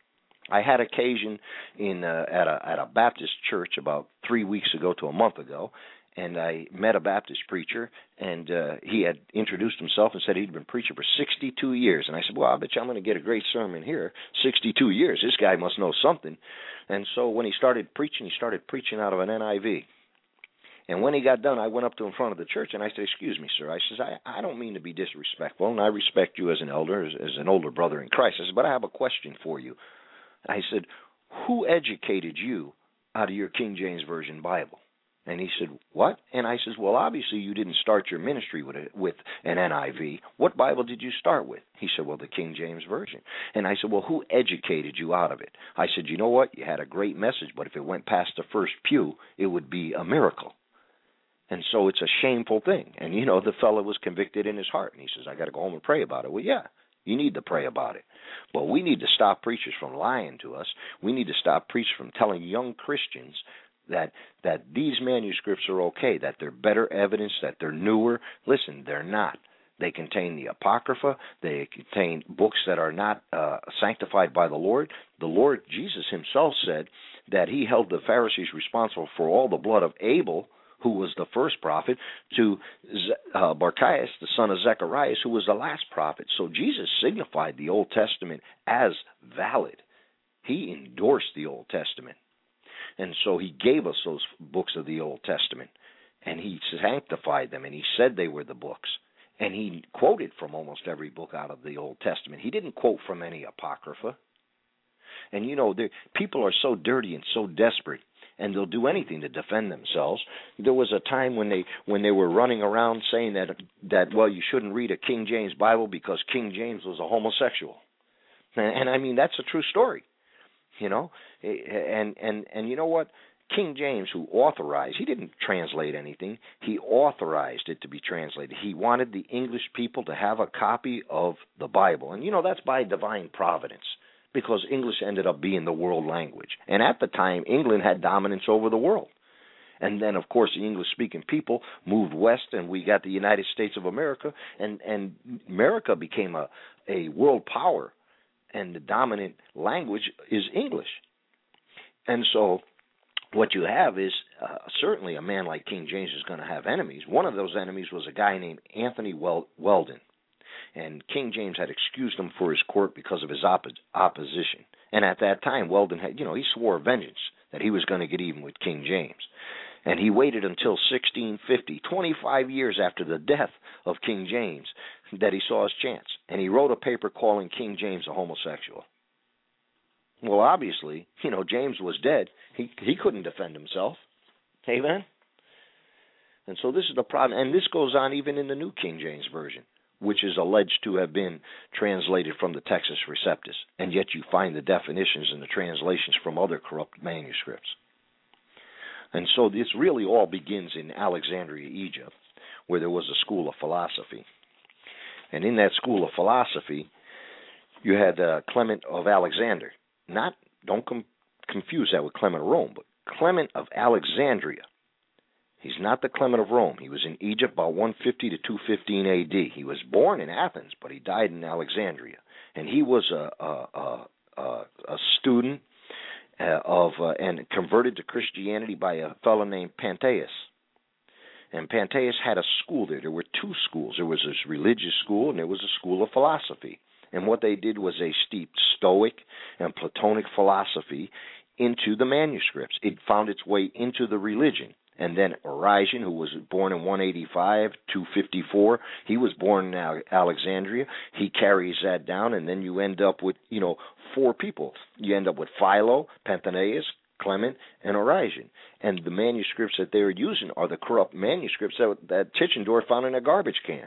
I had occasion in uh, at a at a Baptist church about three weeks ago to a month ago, and I met a Baptist preacher, and uh, he had introduced himself and said he'd been preaching for sixty-two years. And I said, well, I bet you I'm going to get a great sermon here. sixty-two years. This guy must know something. And so when he started preaching, he started preaching out of an N I V. And when he got done, I went up to in front of the church, and I said, excuse me, sir. I says, I, I don't mean to be disrespectful, and I respect you as an elder, as, as an older brother in Christ. I said, but I have a question for you. I said, who educated you out of your King James Version Bible? And he said, what? And I says, well, obviously you didn't start your ministry with a, with an N I V. What Bible did you start with? He said, well, the King James Version. And I said, well, who educated you out of it? I said, you know what? You had a great message, but if it went past the first pew, it would be a miracle. And so it's a shameful thing. And, you know, the fellow was convicted in his heart. And he says, I got to go home and pray about it. Well, yeah, you need to pray about it. But we need to stop preachers from lying to us. We need to stop preachers from telling young Christians that that these manuscripts are okay, that they're better evidence, that they're newer. Listen, they're not. They contain the Apocrypha. They contain books that are not uh, sanctified by the Lord. The Lord Jesus himself said that he held the Pharisees responsible for all the blood of Abel, who was the first prophet, to uh, Barchias, the son of Zechariah, who was the last prophet. So Jesus signified the Old Testament as valid. He endorsed the Old Testament. And so he gave us those books of the Old Testament, and he sanctified them, and he said they were the books. And he quoted from almost every book out of the Old Testament. He didn't quote from any Apocrypha. And, you know, people are so dirty and so desperate, and they'll do anything to defend themselves. There was a time when they when they were running around saying that, that well, you shouldn't read a King James Bible because King James was a homosexual. And, and I mean, that's a true story. You know, and, and, and you know what? King James, who authorized, he didn't translate anything. He authorized it to be translated. He wanted the English people to have a copy of the Bible. And, you know, that's by divine providence, because English ended up being the world language. And at the time, England had dominance over the world. And then, of course, the English-speaking people moved west, and we got the United States of America, and, and America became a, a world power. And the dominant language is English. And so what you have is uh, certainly a man like King James is going to have enemies. One of those enemies was a guy named Anthony Weldon. And King James had excused him for his court because of his oppo- opposition. And at that time, Weldon had, you know, he swore vengeance that he was going to get even with King James. And he waited until sixteen fifty, twenty-five years after the death of King James, that he saw his chance. And he wrote a paper calling King James a homosexual. Well, obviously, you know, James was dead. He he couldn't defend himself. Amen? And so this is the problem. And this goes on even in the New King James Version, which is alleged to have been translated from the Textus Receptus. And yet you find the definitions and the translations from other corrupt manuscripts. And so this really all begins in Alexandria, Egypt, where there was a school of philosophy. And in that school of philosophy, you had uh, Clement of Alexander. Not, don't com- confuse that with Clement of Rome, but Clement of Alexandria. He's not the Clement of Rome. He was in Egypt about one fifty to two fifteen A D. He was born in Athens, but he died in Alexandria. And he was a, a, a, a, a student uh, of uh, and converted to Christianity by a fellow named Pantaeus. And Pantaeus had a school there. There were two schools. There was this religious school, and there was a school of philosophy. And what they did was they steeped Stoic and Platonic philosophy into the manuscripts. It found its way into the religion. And then Origen, who was born in one eighty-five, two fifty-four, he was born in Alexandria. He carries that down, and then you end up with, you know, four people. You end up with Philo, Pantaeus, Clement, and Origen. And the manuscripts that they're using are the corrupt manuscripts that, that Tischendorf found in a garbage can.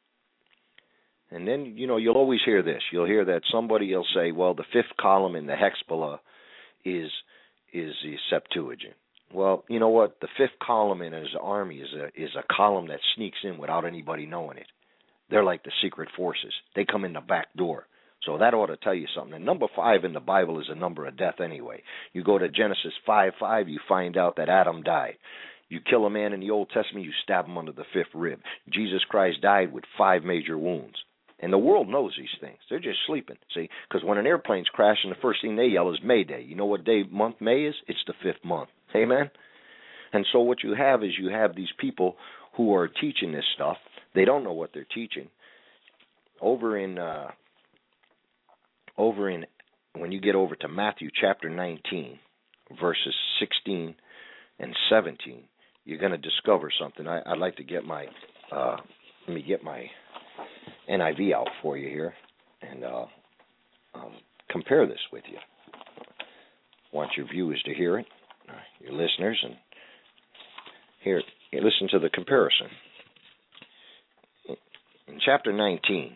And then, you know, you'll always hear this. You'll hear that somebody will say, well, the fifth column in the Hexpla is is the Septuagint. Well, you know what? The fifth column in his army is a is a column that sneaks in without anybody knowing it. They're like the secret forces. They come in the back door. So that ought to tell you something. And number five in the Bible is a number of death anyway. You go to Genesis five five, you find out that Adam died. You kill a man in the Old Testament, you stab him under the fifth rib. Jesus Christ died with five major wounds. And the world knows these things. They're just sleeping, see? Because when an airplane's crashing, the first thing they yell is Mayday. You know what day, month May is? It's the fifth month. Amen? And so what you have is you have these people who are teaching this stuff. They don't know what they're teaching. Over in, uh, over in, when you get over to Matthew chapter nineteen, verses sixteen and seventeen, you're going to discover something. I, I'd like to get my, uh, let me get my N I V out for you here, and uh, um, compare this with you. I want your viewers to hear it, your listeners, and hear it. Listen to the comparison. In chapter nineteen,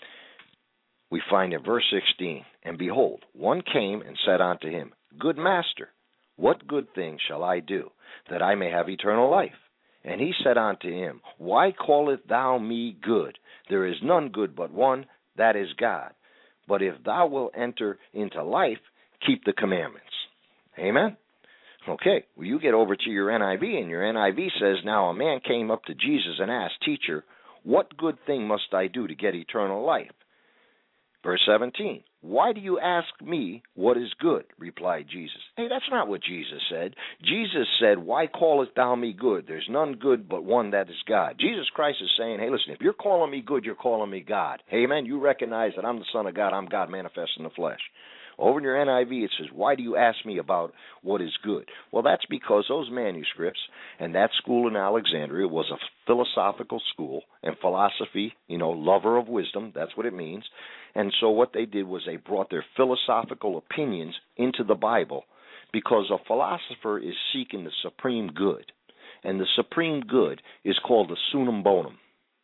we find in verse sixteen, and behold, one came and said unto him, Good master, what good thing shall I do, that I may have eternal life? And he said unto him, Why callest thou me good? There is none good but one, that is God. But if thou wilt enter into life, keep the commandments. Amen? Okay, well, you get over to your N I V, and your N I V says, Now a man came up to Jesus and asked, Teacher, what good thing must I do to get eternal life? Verse seventeen, Why do you ask me what is good? Replied Jesus. Hey, that's not what Jesus said. Jesus said, Why callest thou me good? There's none good but one, that is God. Jesus Christ is saying, hey, listen, if you're calling me good, you're calling me God. Amen? You recognize that I'm the Son of God. I'm God manifest in the flesh. Over in your N I V, it says, why do you ask me about what is good? Well, that's because those manuscripts and that school in Alexandria was a philosophical school, and philosophy, you know, lover of wisdom, that's what it means. And so what they did was they brought their philosophical opinions into the Bible, because a philosopher is seeking the supreme good. And the supreme good is called the sunum bonum.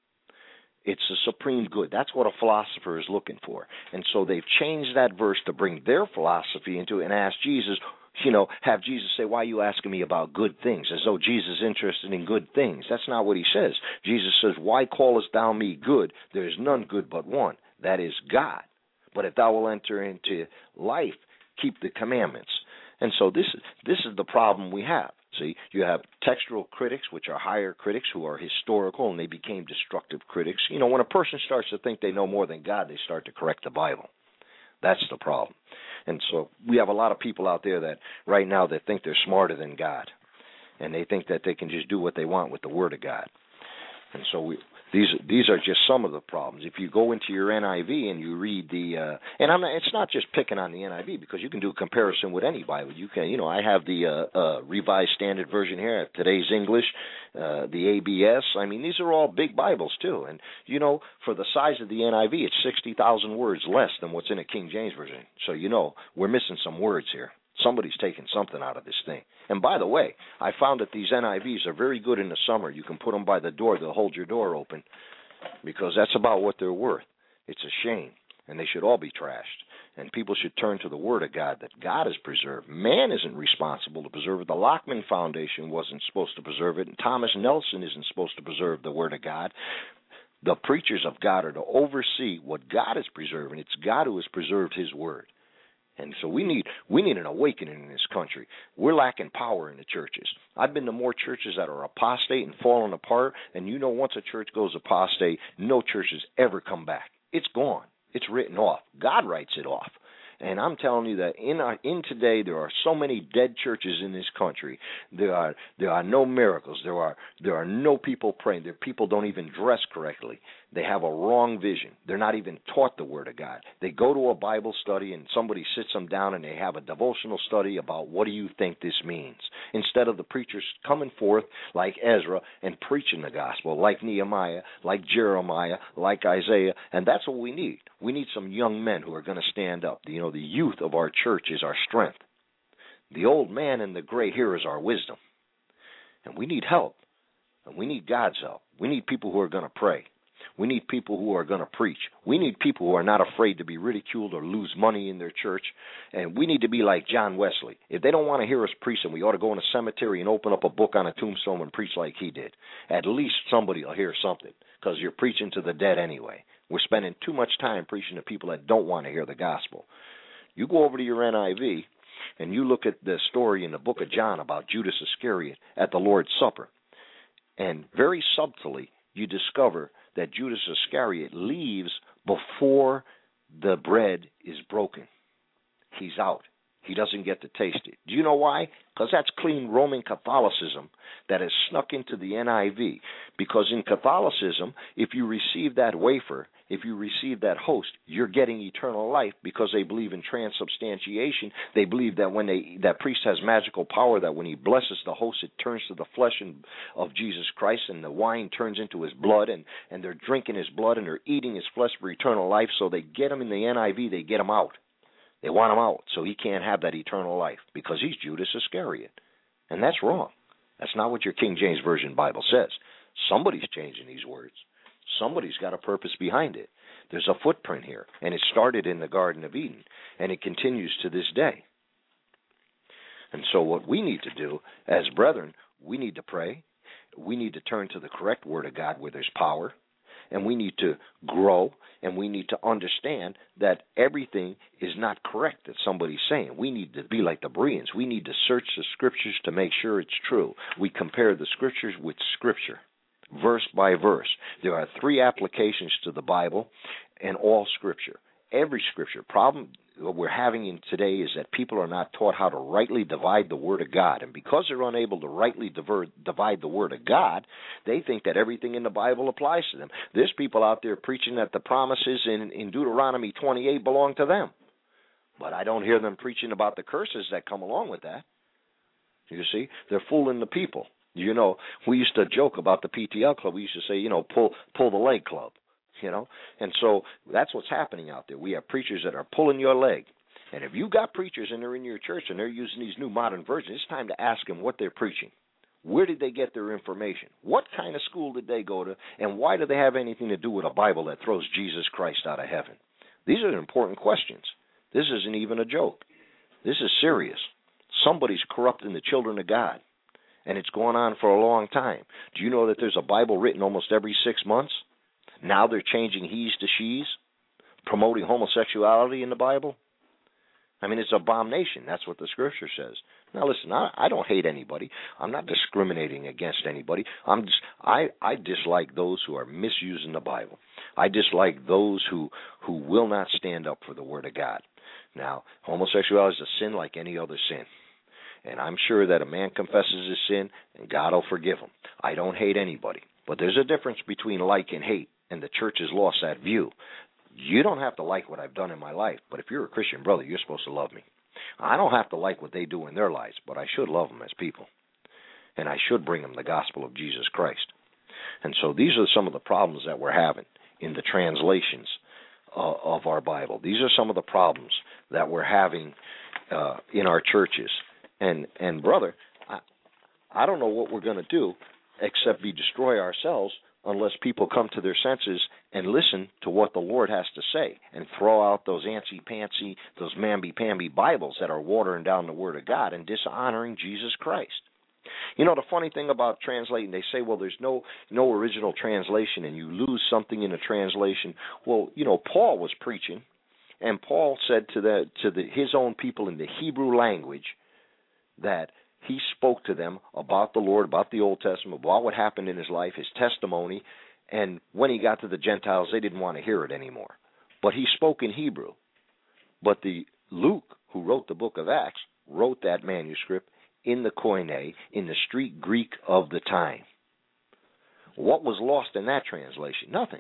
It's the supreme good. That's what a philosopher is looking for. And so they've changed that verse to bring their philosophy into it and ask Jesus, you know, have Jesus say, why are you asking me about good things? As though Jesus is interested in good things. That's not what he says. Jesus says, why callest thou me good? There is none good but one, that is God. But if thou wilt enter into life, keep the commandments. And so this, this is the problem we have. See, you have textual critics, which are higher critics who are historical, and they became destructive critics. You know, when a person starts to think they know more than God, they start to correct the Bible. That's the problem. And so we have a lot of people out there that right now that think they're smarter than God, and they think that they can just do what they want with the Word of God. And so we, these these are just some of the problems. If you go into your N I V and you read the, uh, and I'm not, it's not just picking on the N I V, because you can do a comparison with any Bible. You can, you know, I have the uh, uh, Revised Standard Version here, today's English, uh, the A B S. I mean, these are all big Bibles too. And you know, for the size of the N I V, it's sixty thousand words less than what's in a King James Version. So you know, we're missing some words here. Somebody's taking something out of this thing. And by the way, I found that these N I Vs are very good in the summer. You can put them by the door. They'll hold your door open, because that's about what they're worth. It's a shame, and they should all be trashed. And people should turn to the Word of God, that God has preserved. Man isn't responsible to preserve it. The Lockman Foundation wasn't supposed to preserve it, and Thomas Nelson isn't supposed to preserve the Word of God. The preachers of God are to oversee what God is preserving. It's God who has preserved His Word. And so we need we need an awakening in this country. We're lacking power in the churches. I've been to more churches that are apostate and falling apart, and you know, once a church goes apostate, no churches ever come back. It's gone. It's written off. God writes it off. And I'm telling you that in our, in today there are so many dead churches in this country. There are there are no miracles. There are there are no people praying. There people don't even dress correctly. They have a wrong vision. They're not even taught the Word of God. They go to a Bible study and somebody sits them down and they have a devotional study about what do you think this means, instead of the preachers coming forth like Ezra and preaching the gospel, like Nehemiah, like Jeremiah, like Isaiah. And that's what we need. We need some young men who are going to stand up. You know, the youth of our church is our strength. The old man and the gray hair is our wisdom. And we need help. And we need God's help. We need people who are going to pray. We need people who are going to preach. We need people who are not afraid to be ridiculed or lose money in their church. And we need to be like John Wesley. If they don't want to hear us preaching, we ought to go in a cemetery and open up a book on a tombstone and preach like he did. At least somebody will hear something, because you're preaching to the dead anyway. We're spending too much time preaching to people that don't want to hear the gospel. You go over to your N I V and you look at the story in the book of John about Judas Iscariot at the Lord's Supper. And very subtly, you discover that Judas Iscariot leaves before the bread is broken, he's out. He doesn't get to taste it. Do you know why? Because that's clean Roman Catholicism that has snuck into the N I V. Because in Catholicism, if you receive that wafer, if you receive that host, you're getting eternal life because they believe in transubstantiation. They believe that when they that priest has magical power, that when he blesses the host, it turns to the flesh and, of Jesus Christ, and the wine turns into his blood, and, and they're drinking his blood, and they're eating his flesh for eternal life. So they get him in the N I V, they get him out. They want him out so he can't have that eternal life because he's Judas Iscariot. And that's wrong. That's not what your King James Version Bible says. Somebody's changing these words. Somebody's got a purpose behind it. There's a footprint here, and it started in the Garden of Eden, and it continues to this day. And so what we need to do as brethren, we need to pray. We need to turn to the correct Word of God where there's power. And we need to grow, and we need to understand that everything is not correct that somebody's saying. We need to be like the Bereans. We need to search the Scriptures to make sure it's true. We compare the Scriptures with Scripture, verse by verse. There are three applications to the Bible and all Scripture. Every Scripture. Problem what we're having in today is that people are not taught how to rightly divide the Word of God. And because they're unable to rightly diver, divide the Word of God, they think that everything in the Bible applies to them. There's people out there preaching that the promises in, in Deuteronomy twenty-eight belong to them. But I don't hear them preaching about the curses that come along with that. You see, they're fooling the people. You know, we used to joke about the P T L club. We used to say, you know, pull pull the leg club. You know, and so that's what's happening out there. We have preachers that are pulling your leg. And if you got preachers and they're in your church and they're using these new modern versions, it's time to ask them what they're preaching. Where did they get their information? What kind of school did they go to? And why do they have anything to do with a Bible that throws Jesus Christ out of heaven? These are important questions. This isn't even a joke. This is serious. Somebody's corrupting the children of God. And it's going on for a long time. Do you know that there's a Bible written almost every six months? Now they're changing he's to she's, promoting homosexuality in the Bible. I mean, it's an abomination. That's what the Scripture says. Now, listen, I, I don't hate anybody. I'm not discriminating against anybody. I'm just, I, I dislike those who are misusing the Bible. I dislike those who, who will not stand up for the Word of God. Now, homosexuality is a sin like any other sin. And I'm sure that a man confesses his sin, and God will forgive him. I don't hate anybody. But there's a difference between like and hate. And the church has lost that view. You don't have to like what I've done in my life, but if you're a Christian brother, you're supposed to love me. I don't have to like what they do in their lives, but I should love them as people. And I should bring them the gospel of Jesus Christ. And so these are some of the problems that we're having in the translations uh, of our Bible. These are some of the problems that we're having uh, in our churches. And, and brother, I, I don't know what we're going to do except be destroy ourselves unless people come to their senses and listen to what the Lord has to say and throw out those antsy-pantsy, those mamby-pamby Bibles that are watering down the Word of God and dishonoring Jesus Christ. You know, the funny thing about translating, they say, well, there's no no original translation and you lose something in a translation. Well, you know, Paul was preaching, and Paul said to the to the, his own people in the Hebrew language that he spoke to them about the Lord, about the Old Testament, about what happened in his life, his testimony, and when he got to the Gentiles, they didn't want to hear it anymore. But he spoke in Hebrew. But the Luke, who wrote the book of Acts, wrote that manuscript in the Koine, in the street Greek of the time. What was lost in that translation? Nothing.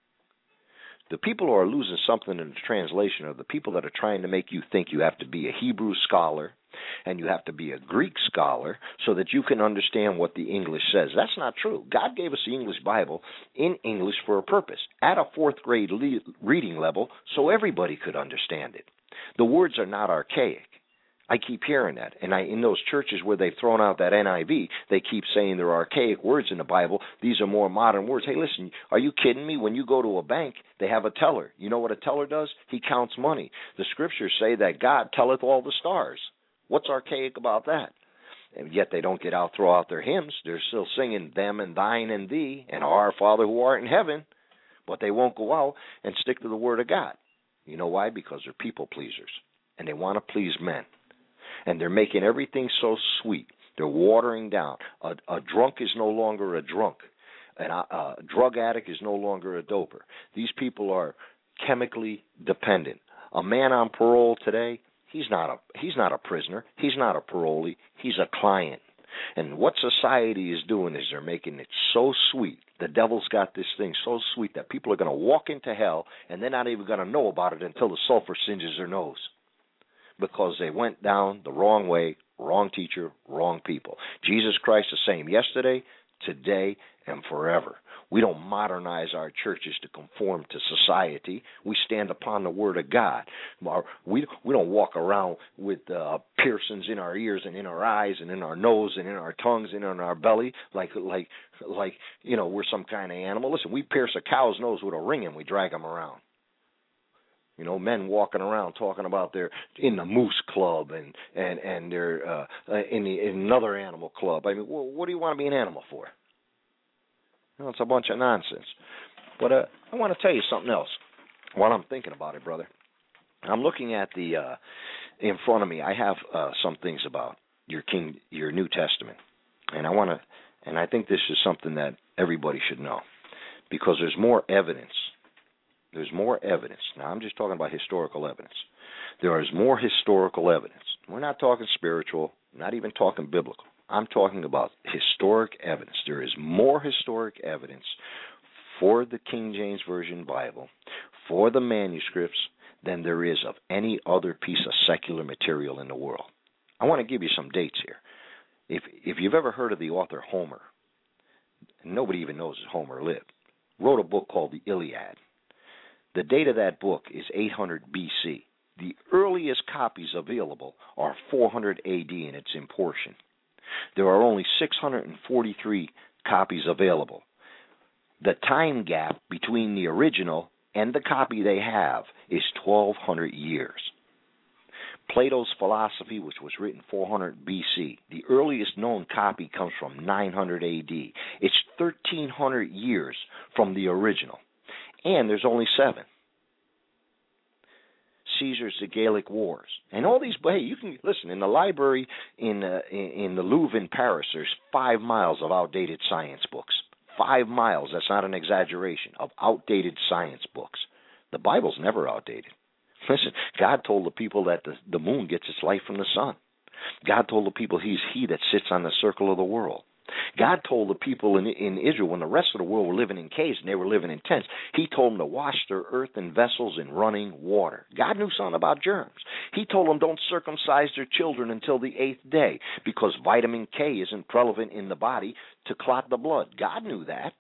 The people who are losing something in the translation are the people that are trying to make you think you have to be a Hebrew scholar and you have to be a Greek scholar so that you can understand what the English says. That's not true. God gave us the English Bible in English for a purpose, at a fourth grade le- reading level, so everybody could understand it. The words are not archaic. I keep hearing that. And I, in those churches where they've thrown out that N I V, they keep saying there are archaic words in the Bible. These are more modern words. Hey, listen, are you kidding me? When you go to a bank, they have a teller. You know what a teller does? He counts money. The Scriptures say that God telleth all the stars. What's archaic about that? And yet they don't get out, throw out their hymns. They're still singing them and thine and thee and our Father who art in heaven. But they won't go out and stick to the Word of God. You know why? Because they're people pleasers. And they want to please men. And they're making everything so sweet. They're watering down. A, a drunk is no longer a drunk. And a, a drug addict is no longer a doper. These people are chemically dependent. A man on parole today, he's not a he's not a prisoner. He's not a parolee. He's a client. And what society is doing is they're making it so sweet. The devil's got this thing so sweet that people are going to walk into hell and they're not even going to know about it until the sulfur singes their nose, because they went down the wrong way, wrong teacher, wrong people. Jesus Christ the same yesterday, today, and forever. We don't modernize our churches to conform to society. We stand upon the Word of God. We we don't walk around with uh, piercings in our ears and in our eyes and in our nose and in our tongues and in our belly like like like you know we're some kind of animal. Listen, we pierce a cow's nose with a ring and we drag them around. You know, men walking around talking about they're in the Moose Club and and and they're uh, in, the, in another animal club. I mean, well, what do you want to be an animal for? You know, it's a bunch of nonsense. But uh, I want to tell you something else while I'm thinking about it, brother. I'm looking at the uh, in front of me. I have uh, some things about your King, your New Testament, and I want to, and I think this is something that everybody should know, because there's more evidence. There's more evidence. Now, I'm just talking about historical evidence. There is more historical evidence. We're not talking spiritual, not even talking biblical. I'm talking about historic evidence. There is more historic evidence for the King James Version Bible, for the manuscripts, than there is of any other piece of secular material in the world. I want to give you some dates here. If if you've ever heard of the author Homer, nobody even knows that Homer lived, wrote a book called the Iliad. The date of that book is eight hundred B C. The earliest copies available are four hundred A D in its importation. There are only six hundred forty-three copies available. The time gap between the original and the copy they have is twelve hundred years. Plato's philosophy, which was written four hundred B C, the earliest known copy comes from nine hundred A D. It's thirteen hundred years from the original. And there's only seven. Caesar's The Gallic Wars, and all these. Hey, you can listen in the library in uh, in, in the Louvre in Paris. There's five miles of outdated science books. Five miles. That's not an exaggeration. Of outdated science books. The Bible's never outdated. Listen, God told the people that the, the moon gets its light from the sun. God told the people He's He that sits on the circle of the world. God told the people in, in Israel, when the rest of the world were living in caves and they were living in tents, He told them to wash their earthen vessels in running water. God knew something about germs. He told them don't circumcise their children until the eighth day, because vitamin K isn't prevalent in the body to clot the blood. God knew that.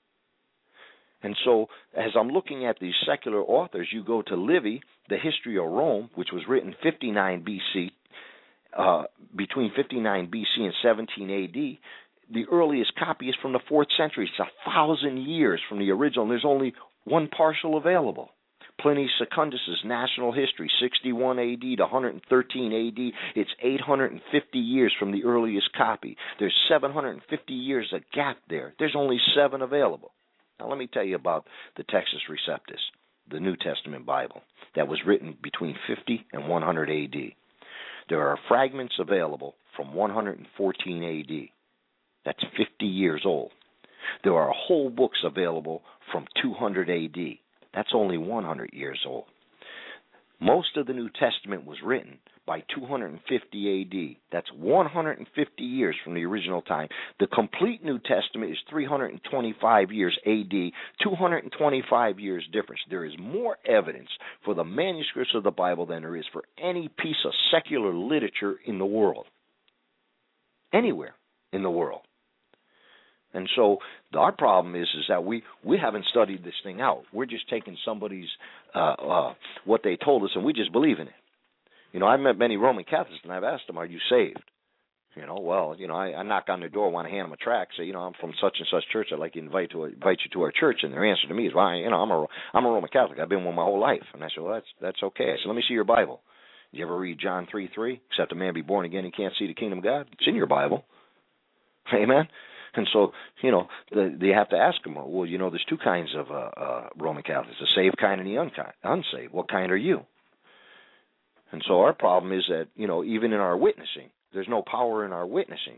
And so, as I'm looking at these secular authors, you go to Livy, The History of Rome, which was written fifty-nine B C, uh, between fifty-nine B C and seventeen A D. The earliest copy is from the fourth century. It's a thousand years from the original, and there's only one partial available. Pliny Secundus' National History, sixty-one A D to one hundred thirteen A D. It's eight hundred fifty years from the earliest copy. There's seven hundred fifty years of gap there. There's only seven available. Now let me tell you about the Textus Receptus, the New Testament Bible, that was written between fifty and one hundred A D. There are fragments available from one hundred fourteen A D. That's fifty years old. There are whole books available from two hundred A D. That's only one hundred years old. Most of the New Testament was written by two hundred fifty A D. That's one hundred fifty years from the original time. The complete New Testament is three hundred twenty-five years A D, two hundred twenty-five years difference. There is more evidence for the manuscripts of the Bible than there is for any piece of secular literature in the world. Anywhere in the world. And so our problem is is that we, we haven't studied this thing out. We're just taking somebody's, uh, uh, what they told us, and we just believe in it. You know, I've met many Roman Catholics, and I've asked them, are you saved? You know, well, you know, I, I knock on their door, want to hand them a tract, say, you know, I'm from such and such church, I'd like to invite to invite you to our church. And their answer to me is, well, I, you know, I'm a, I'm a Roman Catholic. I've been one my whole life. And I said, well, that's that's okay. I said, let me see your Bible. Did you ever read John three three? Except a man be born again, he can't see the kingdom of God. It's in your Bible. Amen. And so, you know, the, they have to ask them, well, you know, there's two kinds of uh, uh, Roman Catholics, the saved kind and the unkind, unsaved. What kind are you? And so our problem is that, you know, even in our witnessing, there's no power in our witnessing.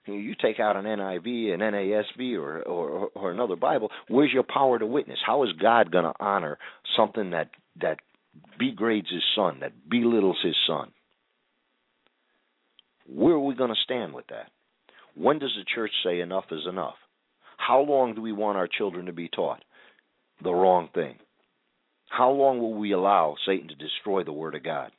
You take out an N I V, an N A S B, or, or, or another Bible, where's your power to witness? How is God going to honor something that, that degrades his son, that belittles his son? Where are we going to stand with that? When does the church say enough is enough? How long do we want our children to be taught the wrong thing? How long will we allow Satan to destroy the Word of God?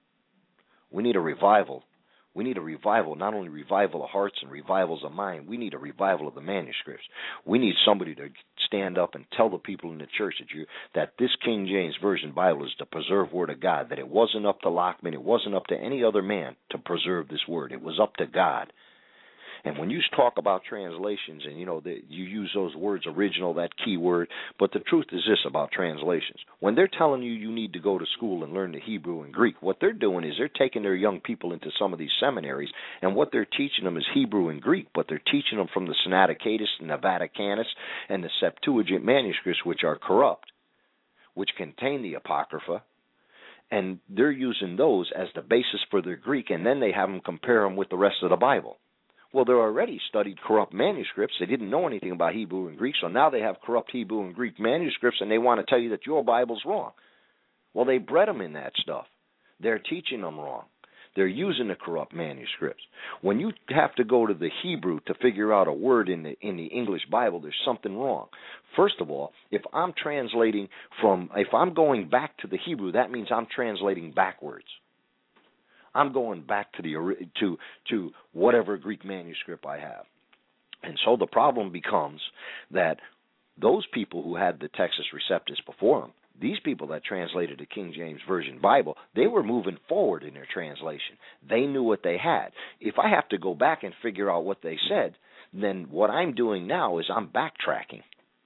We need a revival. We need a revival, not only revival of hearts and revivals of mind. We need a revival of the manuscripts. We need somebody to stand up and tell the people in the church that you that this King James Version Bible is the preserved Word of God, that it wasn't up to Lockman, it wasn't up to any other man to preserve this Word. It was up to God. And when you talk about translations and, you know, the, you use those words, original, that key word, but the truth is this about translations. When they're telling you you need to go to school and learn the Hebrew and Greek, what they're doing is they're taking their young people into some of these seminaries, and what they're teaching them is Hebrew and Greek, but they're teaching them from the Sinaiticus and the Vaticanus and the Septuagint manuscripts, which are corrupt, which contain the Apocrypha, and they're using those as the basis for their Greek, and then they have them compare them with the rest of the Bible. Well, they already studied corrupt manuscripts. They didn't know anything about Hebrew and Greek, so now they have corrupt Hebrew and Greek manuscripts, and they want to tell you that your Bible's wrong. Well, they bred them in that stuff. They're teaching them wrong. They're using the corrupt manuscripts. When you have to go to the Hebrew to figure out a word in the in the English Bible, there's something wrong. First of all, if I'm translating from, if I'm going back to the Hebrew, that means I'm translating backwards. I'm going back to the to to whatever Greek manuscript I have. And so the problem becomes that those people who had the Textus Receptus before them, these people that translated the King James Version Bible, they were moving forward in their translation. They knew what they had. If I have to go back and figure out what they said, then what I'm doing now is I'm backtracking.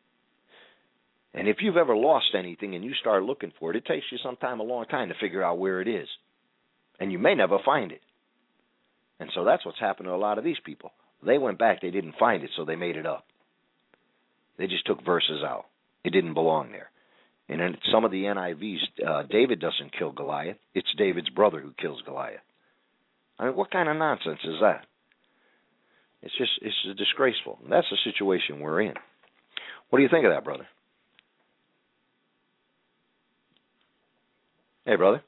And if you've ever lost anything and you start looking for it, it takes you some time, a long time, to figure out where it is. And you may never find it. And so that's what's happened to a lot of these people. They went back, they didn't find it, so they made it up. They just took verses out. It didn't belong there. And in some of the N I Vs, uh, David doesn't kill Goliath. It's David's brother who kills Goliath. I mean, what kind of nonsense is that? It's just, it's disgraceful. And that's the situation we're in. What do you think of that, brother? Hey, brother.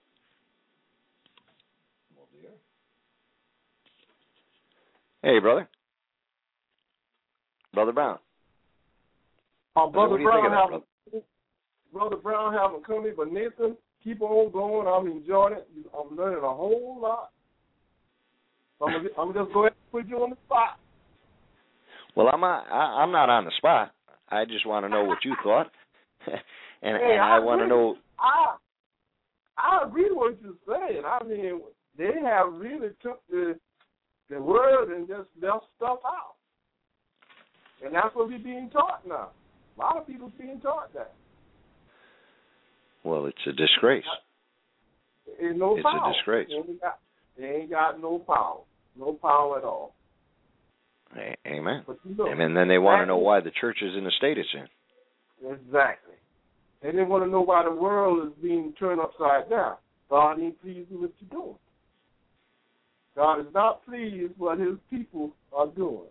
Hey, brother. Brother Brown. Oh, Brother what Brown, that, haven't, brother? Brother Brown haven't come in, but Nathan, keep on going. I'm enjoying it. I'm learning a whole lot. So I'm gonna, I'm just going to put you on the spot. Well, I'm not, I, I'm not on the spot. I just want to know what you thought, and, hey, and I, I I want to know. I I agree with what you're saying. I mean, they have really took the the word and just left stuff out. And that's what we're being taught now. A lot of people being taught that. Well, it's a disgrace. It's no it's power. a disgrace. They ain't, got, they ain't got no power. No power at all. Hey, amen. But you know, and then they want to know why the church is in the state it's in. Exactly. They didn't want to know why the world is being turned upside down. God ain't pleased with what you're doing. God is not pleased with what his people are doing.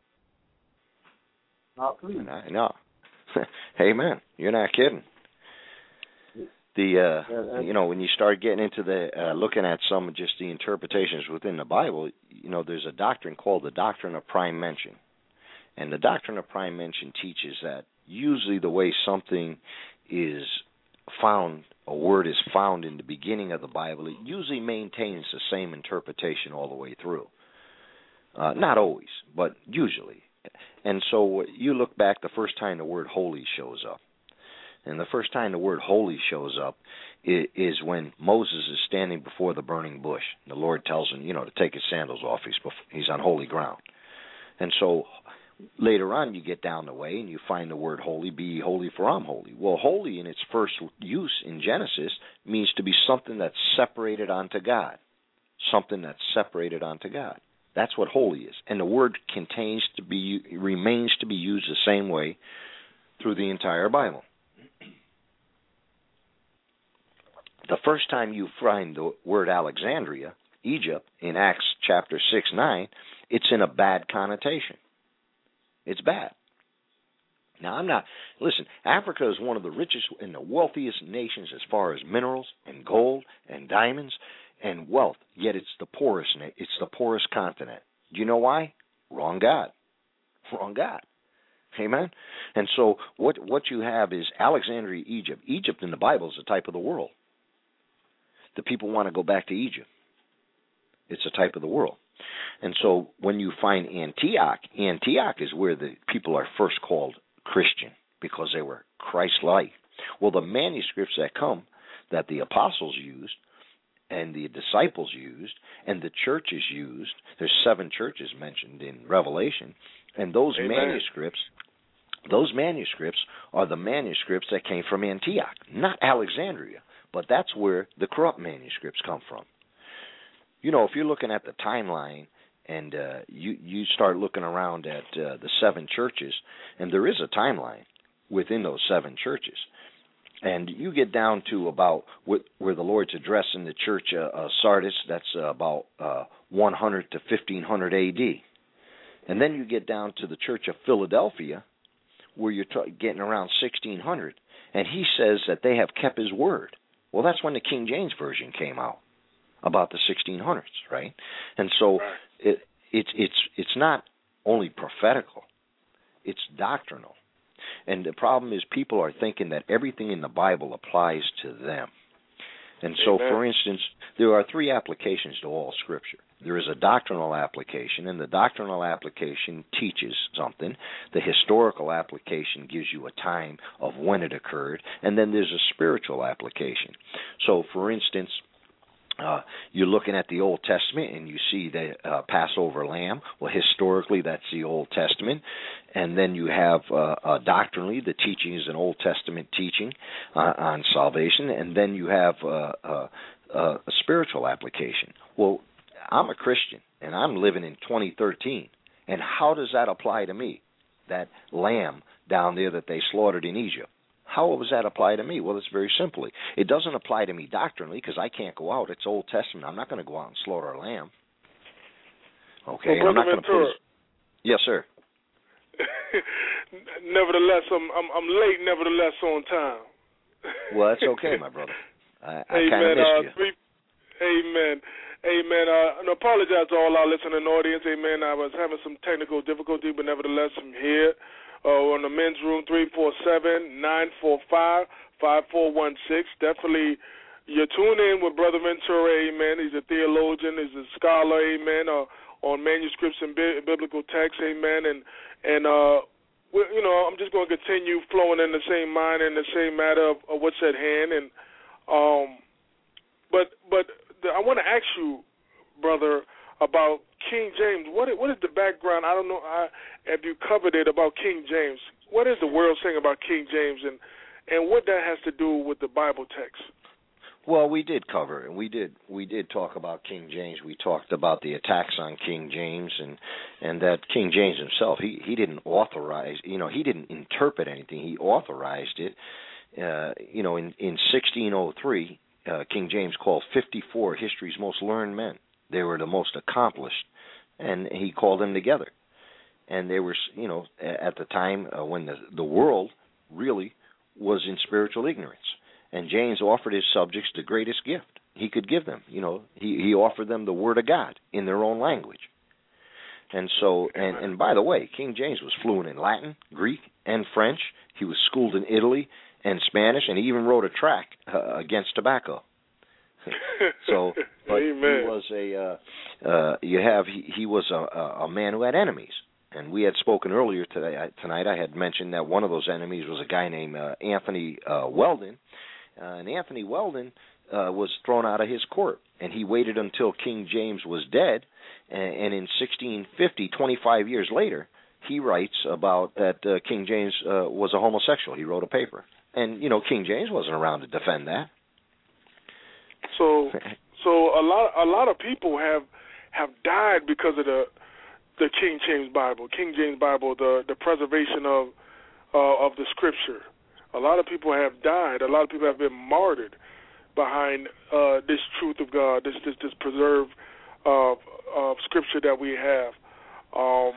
Not pleased. I know. Amen. You're not kidding. The uh, you know, when you start getting into the uh, looking at some of just the interpretations within the Bible, you know, there's a doctrine called the doctrine of prime mention, and the doctrine of prime mention teaches that usually the way something is found, a word is found in the beginning of the Bible, it usually maintains the same interpretation all the way through. Uh, not always, but usually. And so you look back the first time the word holy shows up. And the first time the word holy shows up is when Moses is standing before the burning bush. The Lord tells him, you know, to take his sandals off. He's he's on holy ground. And so later on you get down the way and you find the word holy, be ye holy for I'm holy. Well, holy in its first use in Genesis means to be something that's separated unto God. Something that's separated unto God. That's what holy is. And the word contains to be, remains to be used the same way through the entire Bible. The first time you find the word Alexandria, Egypt, in Acts chapter six, nine, It's in a bad connotation. It's bad. Now, I'm not, listen, Africa is one of the richest and the wealthiest nations as far as minerals and gold and diamonds and wealth, yet it's the poorest, it's the poorest continent. Do you know why? Wrong God. Wrong God. Amen? And so what what you have is Alexandria, Egypt. Egypt in the Bible is a type of the world. The people want to go back to Egypt. It's a type of the world. And so when you find Antioch, Antioch is where the people are first called Christian because they were Christ-like. Well, the manuscripts that come that the apostles used and the disciples used and the churches used, there's seven churches mentioned in Revelation, and those Amen. manuscripts, those manuscripts are the manuscripts that came from Antioch, not Alexandria, but that's where the corrupt manuscripts come from. You know, if you're looking at the timeline and uh, you, you start looking around at uh, the seven churches, and there is a timeline within those seven churches, and you get down to about wh- where the Lord's addressing the church uh, uh, Sardis, that's uh, about uh, one hundred to fifteen hundred A D. And then you get down to the church of Philadelphia, where you're t- getting around sixteen hundred, and he says that they have kept his word. Well, that's when the King James Version came out, about the sixteen hundreds, right? And so right. it, it's it's it's not only prophetical, it's doctrinal. And the problem is people are thinking that everything in the Bible applies to them. And so, Amen. for instance, there are three applications to all Scripture. There is a doctrinal application, and the doctrinal application teaches something. The historical application gives you a time of when it occurred, and then there's a spiritual application. So, for instance, Uh, you're looking at the Old Testament and you see the uh, Passover lamb. Well, historically, that's the Old Testament. And then you have uh, uh, doctrinally, the teaching is an Old Testament teaching uh, on salvation. And then you have uh, uh, uh, a spiritual application. Well, I'm a Christian and I'm living in twenty thirteen. And how does that apply to me? That lamb down there that they slaughtered in Egypt. How does that apply to me? Well, it's very simply. It doesn't apply to me doctrinally because I can't go out. It's Old Testament. I'm not going to go out and slaughter a lamb. Okay, well, I'm not going to put. His... Yes, sir. Nevertheless, I'm, I'm I'm late. Nevertheless, on time. Well, that's okay, my brother. I, I kind of Amen. missed Uh, you. three, amen. Amen. Uh, and I apologize to all our listening audience. Amen. I was having some technical difficulty, but nevertheless, I'm here. Uh, on the men's room, three four seven, nine four five, five four one six. Definitely, you're tuned in with Brother Ventura, amen. He's a theologian, he's a scholar, amen, uh, on manuscripts and bi- biblical texts, amen. And, and uh, we, you know, I'm just going to continue flowing in the same mind and the same matter of, of what's at hand. And um, But but the, I want to ask you, brother, about King James. What is, what is the background? I don't know I, if you covered it about King James. What is the world saying about King James, and and what that has to do with the Bible text? Well, we did cover it, and we did we did talk about King James. We talked about the attacks on King James, and and that King James himself, he he didn't authorize, you know, he didn't interpret anything. He authorized it. Uh, you know, in in sixteen oh three, uh, King James called fifty-four history's most learned men. They were the most accomplished, and he called them together. And they were, you know, at the time uh, when the, the world really was in spiritual ignorance. And James offered his subjects the greatest gift he could give them. You know, he, he offered them the Word of God in their own language. And so, and, and by the way, King James was fluent in Latin, Greek, and French. He was schooled in Italy and Spanish, and he even wrote a tract uh, against tobacco. So, but Amen. he was a, uh, uh, you have, he, he was a, a man who had enemies. And we had spoken earlier today, tonight, I had mentioned that one of those enemies was a guy named uh, Anthony uh, Weldon. Uh, and Anthony Weldon uh, was thrown out of his court. And he waited until King James was dead. And, and in sixteen fifty, twenty-five years later, he writes about that uh, King James uh, was a homosexual. He wrote a paper. And, you know, King James wasn't around to defend that. So, so a lot, a lot of people have have died because of the the King James Bible, King James Bible, the the preservation of uh, of the Scripture. A lot of people have died. A lot of people have been martyred behind uh, this truth of God, this this, this preserved uh, of Scripture that we have. Um,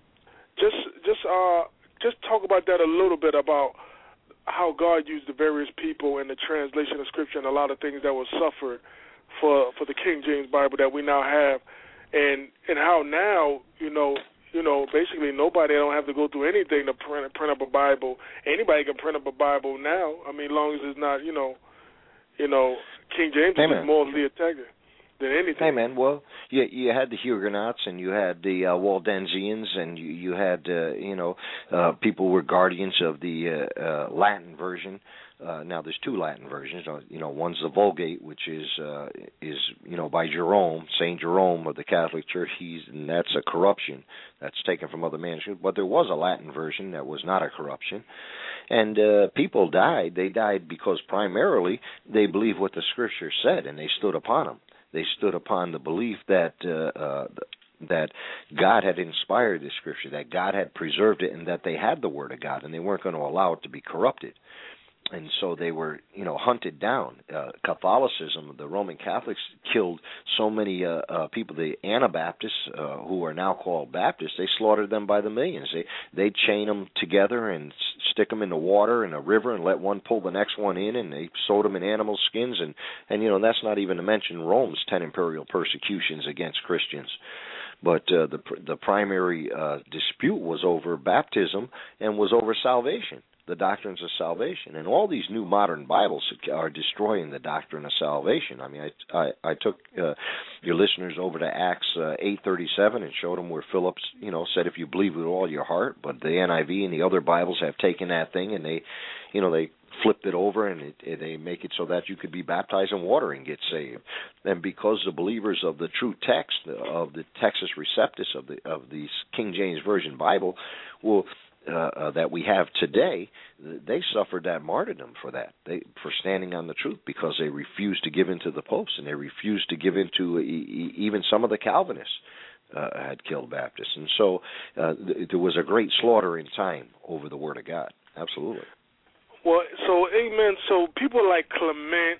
just just uh, just talk about that a little bit, about how God used the various people in the translation of Scripture and a lot of things that were suffered for for the King James Bible that we now have, and and how now, you know, you know, basically nobody don't have to go through anything to print print up a Bible. Anybody can print up a Bible now. I mean, as long as it's not, you know, you know, King James Amen. is morally attacked than anything. Hey, man, well, you, you had the Huguenots and you had the uh, Waldensians and you, you had, uh, you know, uh, people were guardians of the uh, uh, Latin version. Uh, now, there's two Latin versions. Uh, you know, one's the Vulgate, which is, uh, is you know, by Jerome, Saint Jerome of the Catholic Church. He's, and that's a corruption. That's taken from other manuscripts. But there was a Latin version that was not a corruption. And uh, people died. They died because primarily they believed what the Scripture said, and they stood upon them. They stood upon the belief that uh, uh, that God had inspired the Scripture, that God had preserved it, and that they had the Word of God, and they weren't going to allow it to be corrupted. And so they were, you know, hunted down. Uh, Catholicism, the Roman Catholics killed so many uh, uh, people. The Anabaptists, uh, who are now called Baptists, they slaughtered them by the millions. They they chain them together and s- stick them in the water in a river and let one pull the next one in, and they sewed them in animal skins. And, and you know, that's not even to mention Rome's ten imperial persecutions against Christians. But uh, the the primary uh, dispute was over baptism and was over salvation, the doctrines of salvation. And all these new modern Bibles are destroying the doctrine of salvation. I mean, I, I, I took uh, your listeners over to Acts uh, eight thirty-seven and showed them where Philip, you know, said, if you believe with all your heart. But the N I V and the other Bibles have taken that thing and they, you know, they flipped it over and it, it, they make it so that you could be baptized in water and get saved. And because the believers of the true text, of the Textus Receptus, of the of the King James Version Bible, will Uh, uh, that we have today, they suffered that martyrdom for that, they for standing on the truth, because they refused to give in to the popes, and they refused to give in to e- even some of the Calvinists uh, had killed Baptists. And so uh, th- there was a great slaughter in time over the Word of God. Absolutely. Well, so, amen. So people like Clement,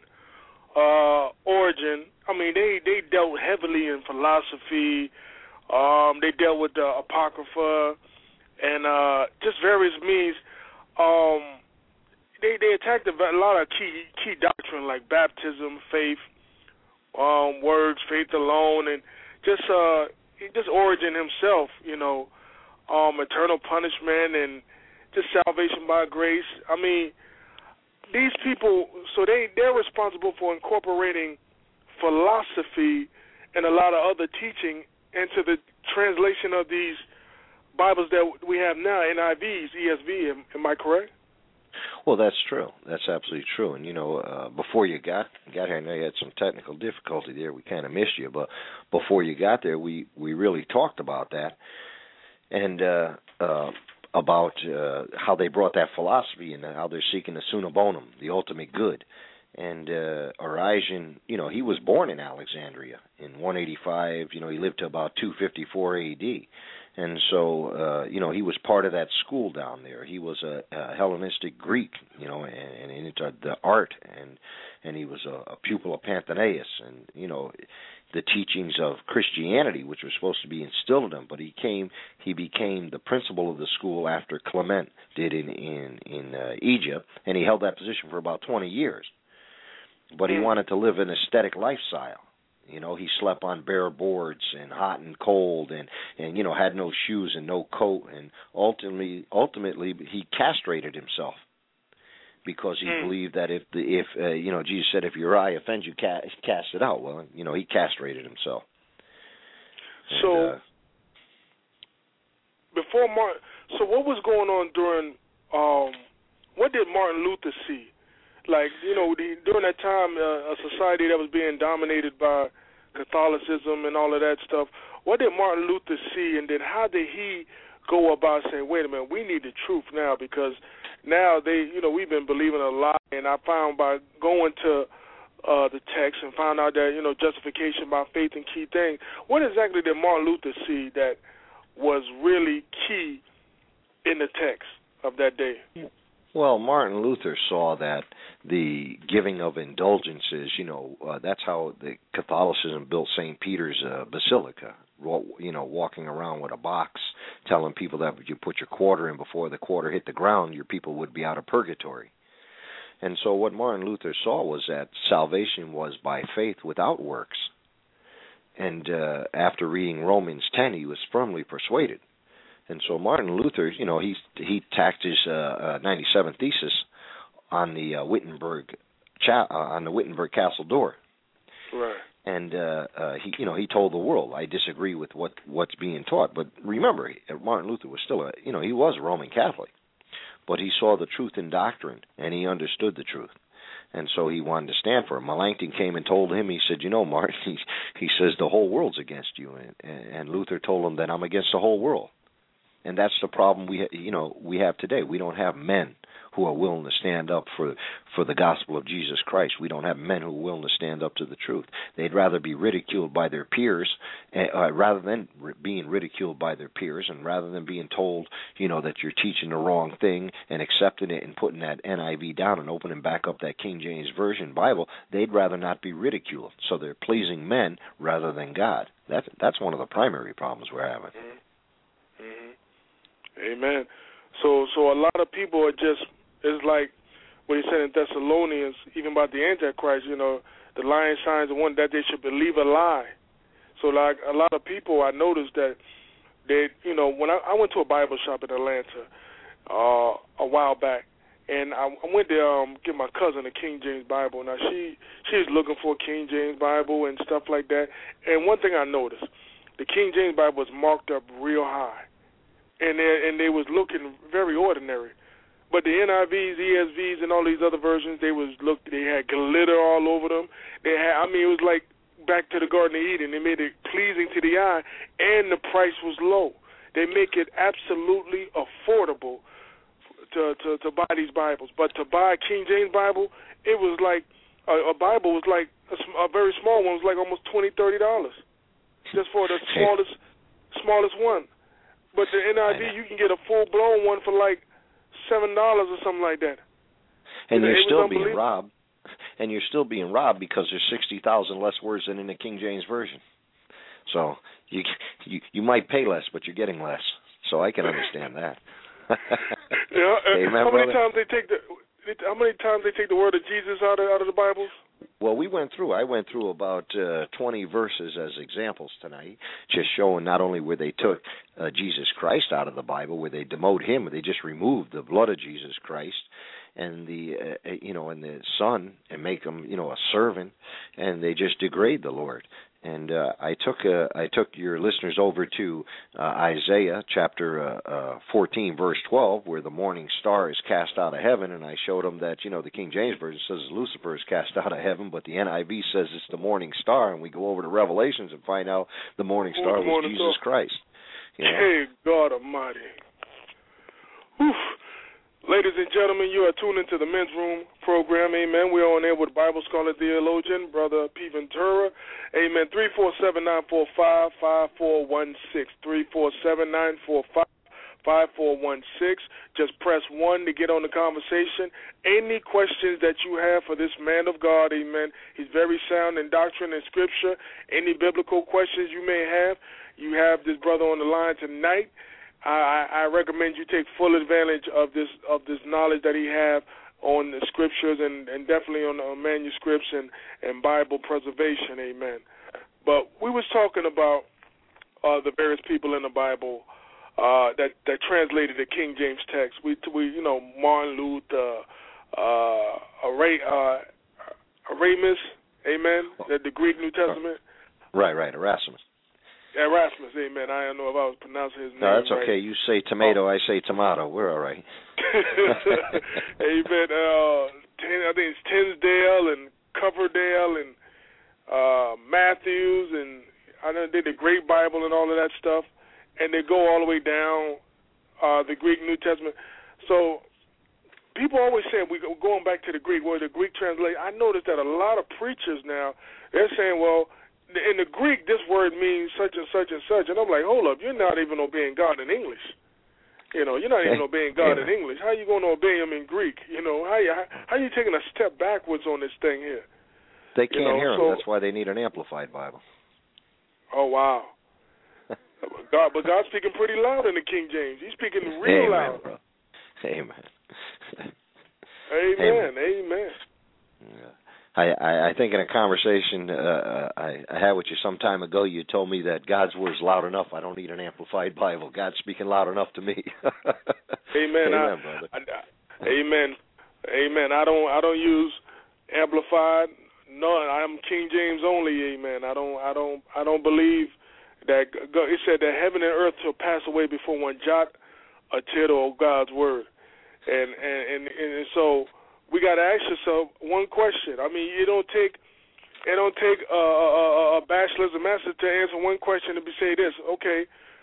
uh, Origen, I mean, they, they dealt heavily in philosophy. Um, they dealt with the Apocrypha, and uh, just various means. Um, they they attacked a lot of key key doctrine like baptism, faith, um, words, faith alone, and just uh, just Origen himself, you know, um, eternal punishment and just salvation by grace. I mean, these people, so they they're responsible for incorporating philosophy and a lot of other teaching into the translation of these Bibles that we have now, N I Vs, E S V, am, am I correct? Well, that's true. That's absolutely true. And, you know, uh, before you got got here, I know you had some technical difficulty there. We kind of missed you. But before you got there, we, we really talked about that and uh, uh, about uh, how they brought that philosophy and how they're seeking the summa bonum, the ultimate good. And uh, Origen, you know, he was born in Alexandria in one eighty-five. You know, he lived to about two fifty-four A D. And so, uh, you know, he was part of that school down there. He was a, a Hellenistic Greek, you know, and, and into the art, and and he was a, a pupil of Panthanaeus, and, you know, the teachings of Christianity, which were supposed to be instilled in him. But he came, he became the principal of the school after Clement did in in in uh, Egypt, and he held that position for about twenty years. But he wanted to live an ascetic lifestyle. You know, he slept on bare boards and hot and cold, and, and you know, had no shoes and no coat, and ultimately, ultimately, he castrated himself because he mm. believed that if the if uh, you know, Jesus said, if your eye offends you, cast, cast it out. Well, you know, he castrated himself. And, so uh, before Martin, so what was going on during? Um, what did Martin Luther see? Like, you know, the, during that time, uh, a society that was being dominated by Catholicism and all of that stuff, what did Martin Luther see, and then how did he go about saying, wait a minute, we need the truth now, because now they, you know, we've been believing a lie, and I found by going to uh, the text and found out that, you know, justification by faith and key things, what exactly did Martin Luther see that was really key in the text of that day? Well, Martin Luther saw that the giving of indulgences, you know, uh, that's how the Catholicism built Saint Peter's uh, Basilica, you know, walking around with a box telling people that if you put your quarter in before the quarter hit the ground, your people would be out of purgatory. And so what Martin Luther saw was that salvation was by faith without works. And uh, after reading Romans ten, he was firmly persuaded. And so Martin Luther, you know, he he tacked his uh, uh, ninety-seventh thesis on the uh, Wittenberg cha- uh, on the Wittenberg Castle door. Right. And uh, uh, he, you know, he told the world, I disagree with what what's being taught. But remember, Martin Luther was still a, you know, he was a Roman Catholic, but he saw the truth in doctrine and he understood the truth. And so he wanted to stand for it. Melanchthon came and told him, he said, you know, Martin, he, he says the whole world's against you. And, and Luther told him that I'm against the whole world. And that's the problem we, ha- you know, we have today. We don't have men who are willing to stand up for for the gospel of Jesus Christ. We don't have men who are willing to stand up to the truth. They'd rather be ridiculed by their peers, uh, rather than r- being ridiculed by their peers, and rather than being told, you know, that you're teaching the wrong thing and accepting it and putting that N I V down and opening back up that King James Version Bible, they'd rather not be ridiculed. So they're pleasing men rather than God. That's that's one of the primary problems we're having. Mm-hmm. Mm-hmm. Amen. So so a lot of people are just, it's like what he said in Thessalonians, even about the Antichrist, you know, the lying signs of one that they should believe a lie. So like a lot of people, I noticed that they, you know, when I, I went to a Bible shop in Atlanta uh, a while back, and I, I went to um, get my cousin a King James Bible. Now she she's looking for a King James Bible and stuff like that. And one thing I noticed, the King James Bible was marked up real high. And they, and they was looking very ordinary, but the N I Vs, E S Vs, and all these other versions, they was look. They had glitter all over them. They had, I mean, it was like back to the Garden of Eden. They made it pleasing to the eye, and the price was low. They make it absolutely affordable to to, to buy these Bibles. But to buy a King James Bible, it was like a, a Bible was like a, a very small one was like almost twenty, thirty dollars, just for the smallest smallest one. But the N I V, you can get a full-blown one for like seven dollars or something like that. And you're still being robbed. And you're still being robbed because there's sixty thousand less words than in the King James Version. So you you you might pay less, but you're getting less. So I can understand that. Yeah. Amen, how many brother? times they take the how many times they take the word of Jesus out of out of the Bibles? Well, we went through, I went through about uh, twenty verses as examples tonight, just showing not only where they took uh, Jesus Christ out of the Bible, where they demote him, they just removed the blood of Jesus Christ and the, uh, you know, and the Son and make him, you know, a servant, and they just degrade the Lord. And uh, I took uh, I took your listeners over to uh, Isaiah chapter uh, uh, fourteen, verse twelve, where the morning star is cast out of heaven, and I showed them that, you know, the King James Version says Lucifer is cast out of heaven, but the N I V says it's the morning star, and we go over to Revelations and find out the morning star was morning Jesus star. Christ. You know? Hey, God Almighty. Whew. Ladies and gentlemen, you are tuned into the Men's Room program. Amen. We're on air with Bible scholar theologian, Brother P. Ventura. Amen. three four seven, nine four five, five four one six. three four seven, nine four five, five four one six. Just press one to get on the conversation. Any questions that you have for this man of God, amen. He's very sound in doctrine and scripture. Any biblical questions you may have, you have this brother on the line tonight. I, I recommend you take full advantage of this of this knowledge that he have on the scriptures and, and definitely on the manuscripts and, and Bible preservation, amen. But we was talking about uh, the various people in the Bible uh, that that translated the King James text. We we you know Martin Luther, uh, Ara- uh, Aramus, amen. The, the Greek New Testament. Right, right, Erasmus. Erasmus, amen. I don't know if I was pronouncing his name No, that's right. okay. You say tomato, oh. I say tomato. We're all right. Amen. Uh, ten, I think it's Tinsdale and Coverdale and uh, Matthews, and I know they did the Great Bible and all of that stuff, and they go all the way down uh, the Greek New Testament. So people always say, we going back to the Greek, where the Greek translate. I noticed that a lot of preachers now, they're saying, well, in the Greek, this word means such and such and such. And I'm like, hold up, you're not even obeying God in English. You know, you're not even obeying God Amen. in English. How are you going to obey him in Greek? You know, how you, how, how are you taking a step backwards on this thing here? They can't you know, hear him. so, That's why they need an amplified Bible. Oh, wow. God, but God's speaking pretty loud in the King James. He's speaking real Amen, loud. Bro. Amen. Amen. Amen. Amen. Yeah. I, I, I think in a conversation uh, I, I had with you some time ago, you told me that God's word is loud enough. I don't need an amplified Bible. God's speaking loud enough to me. Amen. Amen, I, brother. I, I, amen. Amen. I don't. I don't use amplified. No, I'm King James only. Amen. I don't. I don't. I don't believe that. God, it said that heaven and earth shall pass away before one jot or tittle of God's word, and and and, and so. We got to ask yourself one question. I mean, it don't take it don't take a, a, a bachelor's or master's to answer one question and be say this. Okay,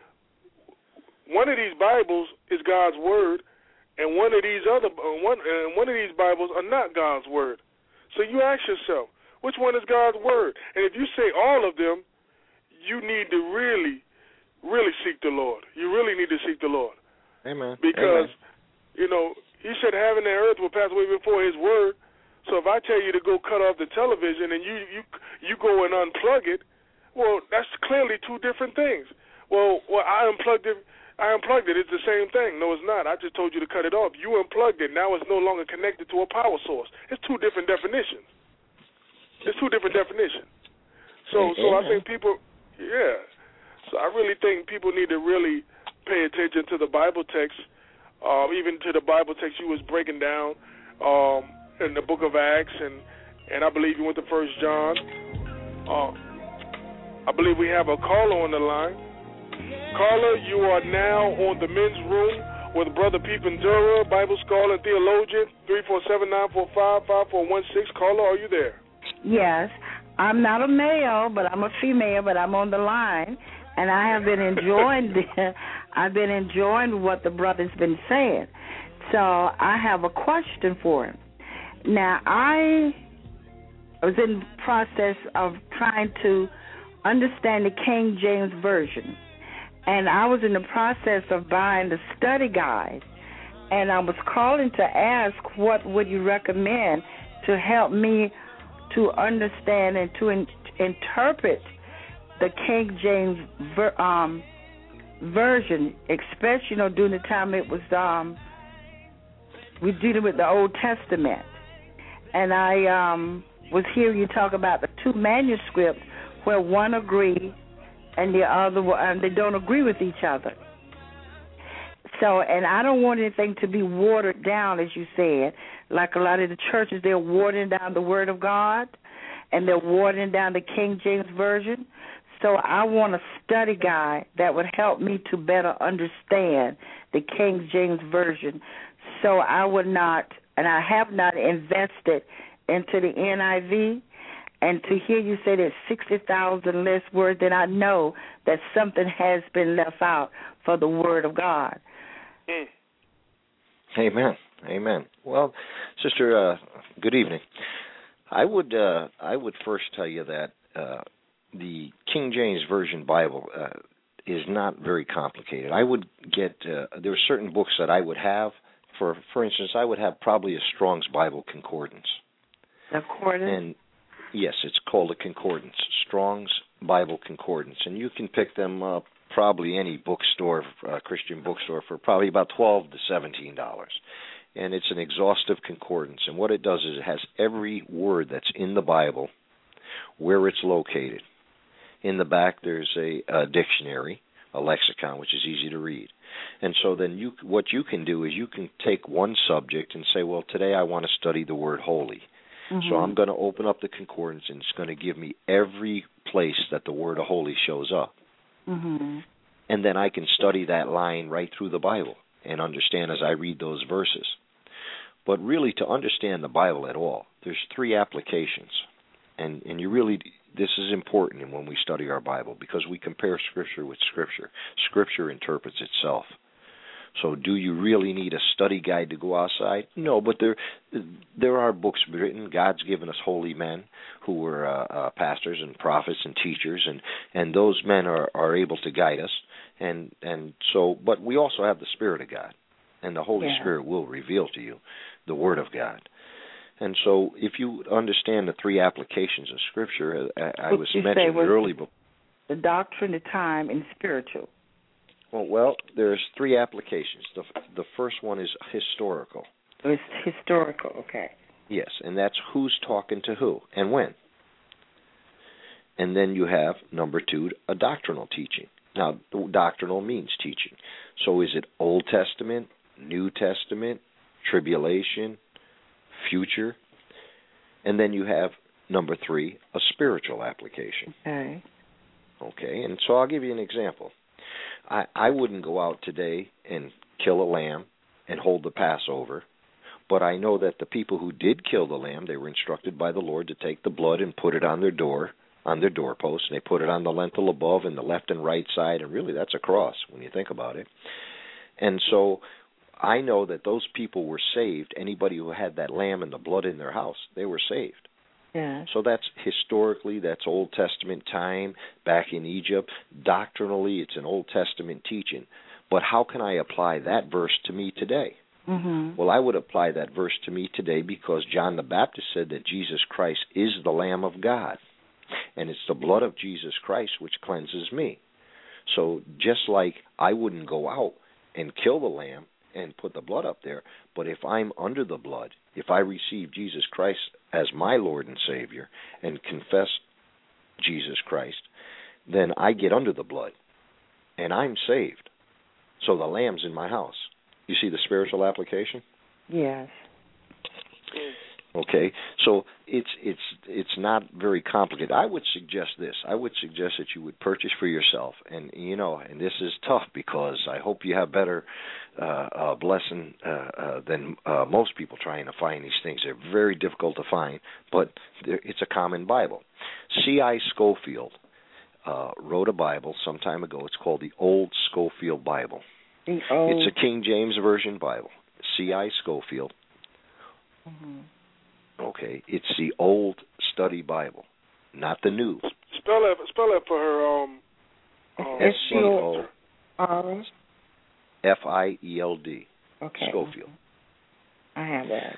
one of these Bibles is God's word, and one of these other one and one of these Bibles are not God's word. So you ask yourself, which one is God's word? And if you say all of them, you need to really, really seek the Lord. You really need to seek the Lord. Amen. Because Amen. you know. He said heaven and earth will pass away before his word. So if I tell you to go cut off the television and you, you you go and unplug it, well, that's clearly two different things. Well, well, I unplugged it. I unplugged it. It's the same thing. No, it's not. I just told you to cut it off. You unplugged it. Now it's no longer connected to a power source. It's two different definitions. It's two different definitions. So, so I think people, yeah. So I really think people need to really pay attention to the Bible text. Uh, even to the Bible text you was breaking down um, in the book of Acts, and, and I believe you went to First John. Uh, I believe we have a caller on the line. Caller, you are now on the men's room with Brother Pete Bandura, Bible scholar and theologian, three four seven, nine four five, five four one six. Caller, are you there? Yes. I'm not a male, but I'm a female, but I'm on the line. And I have been enjoying the, I've been enjoying what the brother's been saying. So I have a question for him. Now, I was in the process of trying to understand the King James Version. And I was in the process of buying the study guide. And I was calling to ask what would you recommend to help me to understand and to in, interpret the King James ver, um, version, especially, you know, during the time it was, um, we were dealing with the Old Testament. And I um, was hearing you talk about the two manuscripts where one agree and the other, and they don't agree with each other. So, and I don't want anything to be watered down, as you said, like a lot of the churches, they're watering down the Word of God, and they're watering down the King James Version. So I want a study guide that would help me to better understand the King James Version. So I would not, and I have not invested into the N I V. And to hear you say there's sixty thousand less words, then I know that something has been left out for the Word of God. Mm. Amen. Amen. Well, sister, uh, good evening. I would uh, I would first tell you that uh, the King James Version Bible uh, is not very complicated. I would get uh, there are certain books that I would have. For for instance, I would have probably a Strong's Bible Concordance. Concordance. And yes, it's called a concordance, Strong's Bible Concordance, and you can pick them up probably any bookstore, uh, Christian bookstore, for probably about twelve to seventeen dollars. And it's an exhaustive concordance. And what it does is it has every word that's in the Bible, where it's located. In the back, there's a, a dictionary, a lexicon, which is easy to read. And so then you, what you can do is you can take one subject and say, well, today I want to study the word holy. Mm-hmm. So I'm going to open up the concordance, and it's going to give me every place that the word holy shows up. Mm-hmm. And then I can study that line right through the Bible and understand as I read those verses. But really, to understand the Bible at all, there's three applications. And, and you really, this is important when we study our Bible, because we compare Scripture with Scripture. Scripture interprets itself. So do you really need a study guide to go outside? No, but there there are books written. God's given us holy men who were uh, uh, pastors and prophets and teachers, and, and those men are, are able to guide us. And and so, but we also have the Spirit of God, and the Holy yeah. Spirit will reveal to you the Word of God. And so if you understand the three applications of Scripture, I, I was mentioning early before. The doctrine, the time, and spiritual. Well, well, there's three applications. The, the first one is historical. It's historical, okay. Yes, and that's who's talking to who and when. And then you have, number two, a doctrinal teaching. Now, doctrinal means teaching. So is it Old Testament, New Testament, tribulation, future? And then you have, number three, a spiritual application. Okay. Okay, and so I'll give you an example. I, I wouldn't go out today and kill a lamb and hold the Passover, but I know that the people who did kill the lamb, they were instructed by the Lord to take the blood and put it on their door, on their doorpost, and they put it on the lintel above and the left and right side, and really that's a cross when you think about it. And so I know that those people were saved. Anybody who had that lamb and the blood in their house, they were saved. Yeah. So that's historically, that's Old Testament time, back in Egypt. Doctrinally, it's an Old Testament teaching. But how can I apply that verse to me today? Mm-hmm. Well, I would apply that verse to me today because John the Baptist said that Jesus Christ is the Lamb of God. And it's the blood of Jesus Christ which cleanses me. So just like I wouldn't go out and kill the lamb and put the blood up there, but if I'm under the blood, if I receive Jesus Christ as my Lord and Savior and confess Jesus Christ, then I get under the blood and I'm saved. So the lamb's in my house. You see the spiritual application? Yes. Okay, so it's it's it's not very complicated. I would suggest this. I would suggest that you would purchase for yourself, and you know, and this is tough because I hope you have better uh, uh, blessing uh, uh, than uh, most people trying to find these things. They're very difficult to find, but it's a common Bible. C I Scofield uh, wrote a Bible some time ago. It's called the Old Scofield Bible. The old... It's a King James Version Bible. C I Scofield. Mm-hmm. Okay, it's the Old Study Bible, not the New. Spell it, spell it for her. Um, um, S C O R F I E L D. Okay. Scofield. I have that.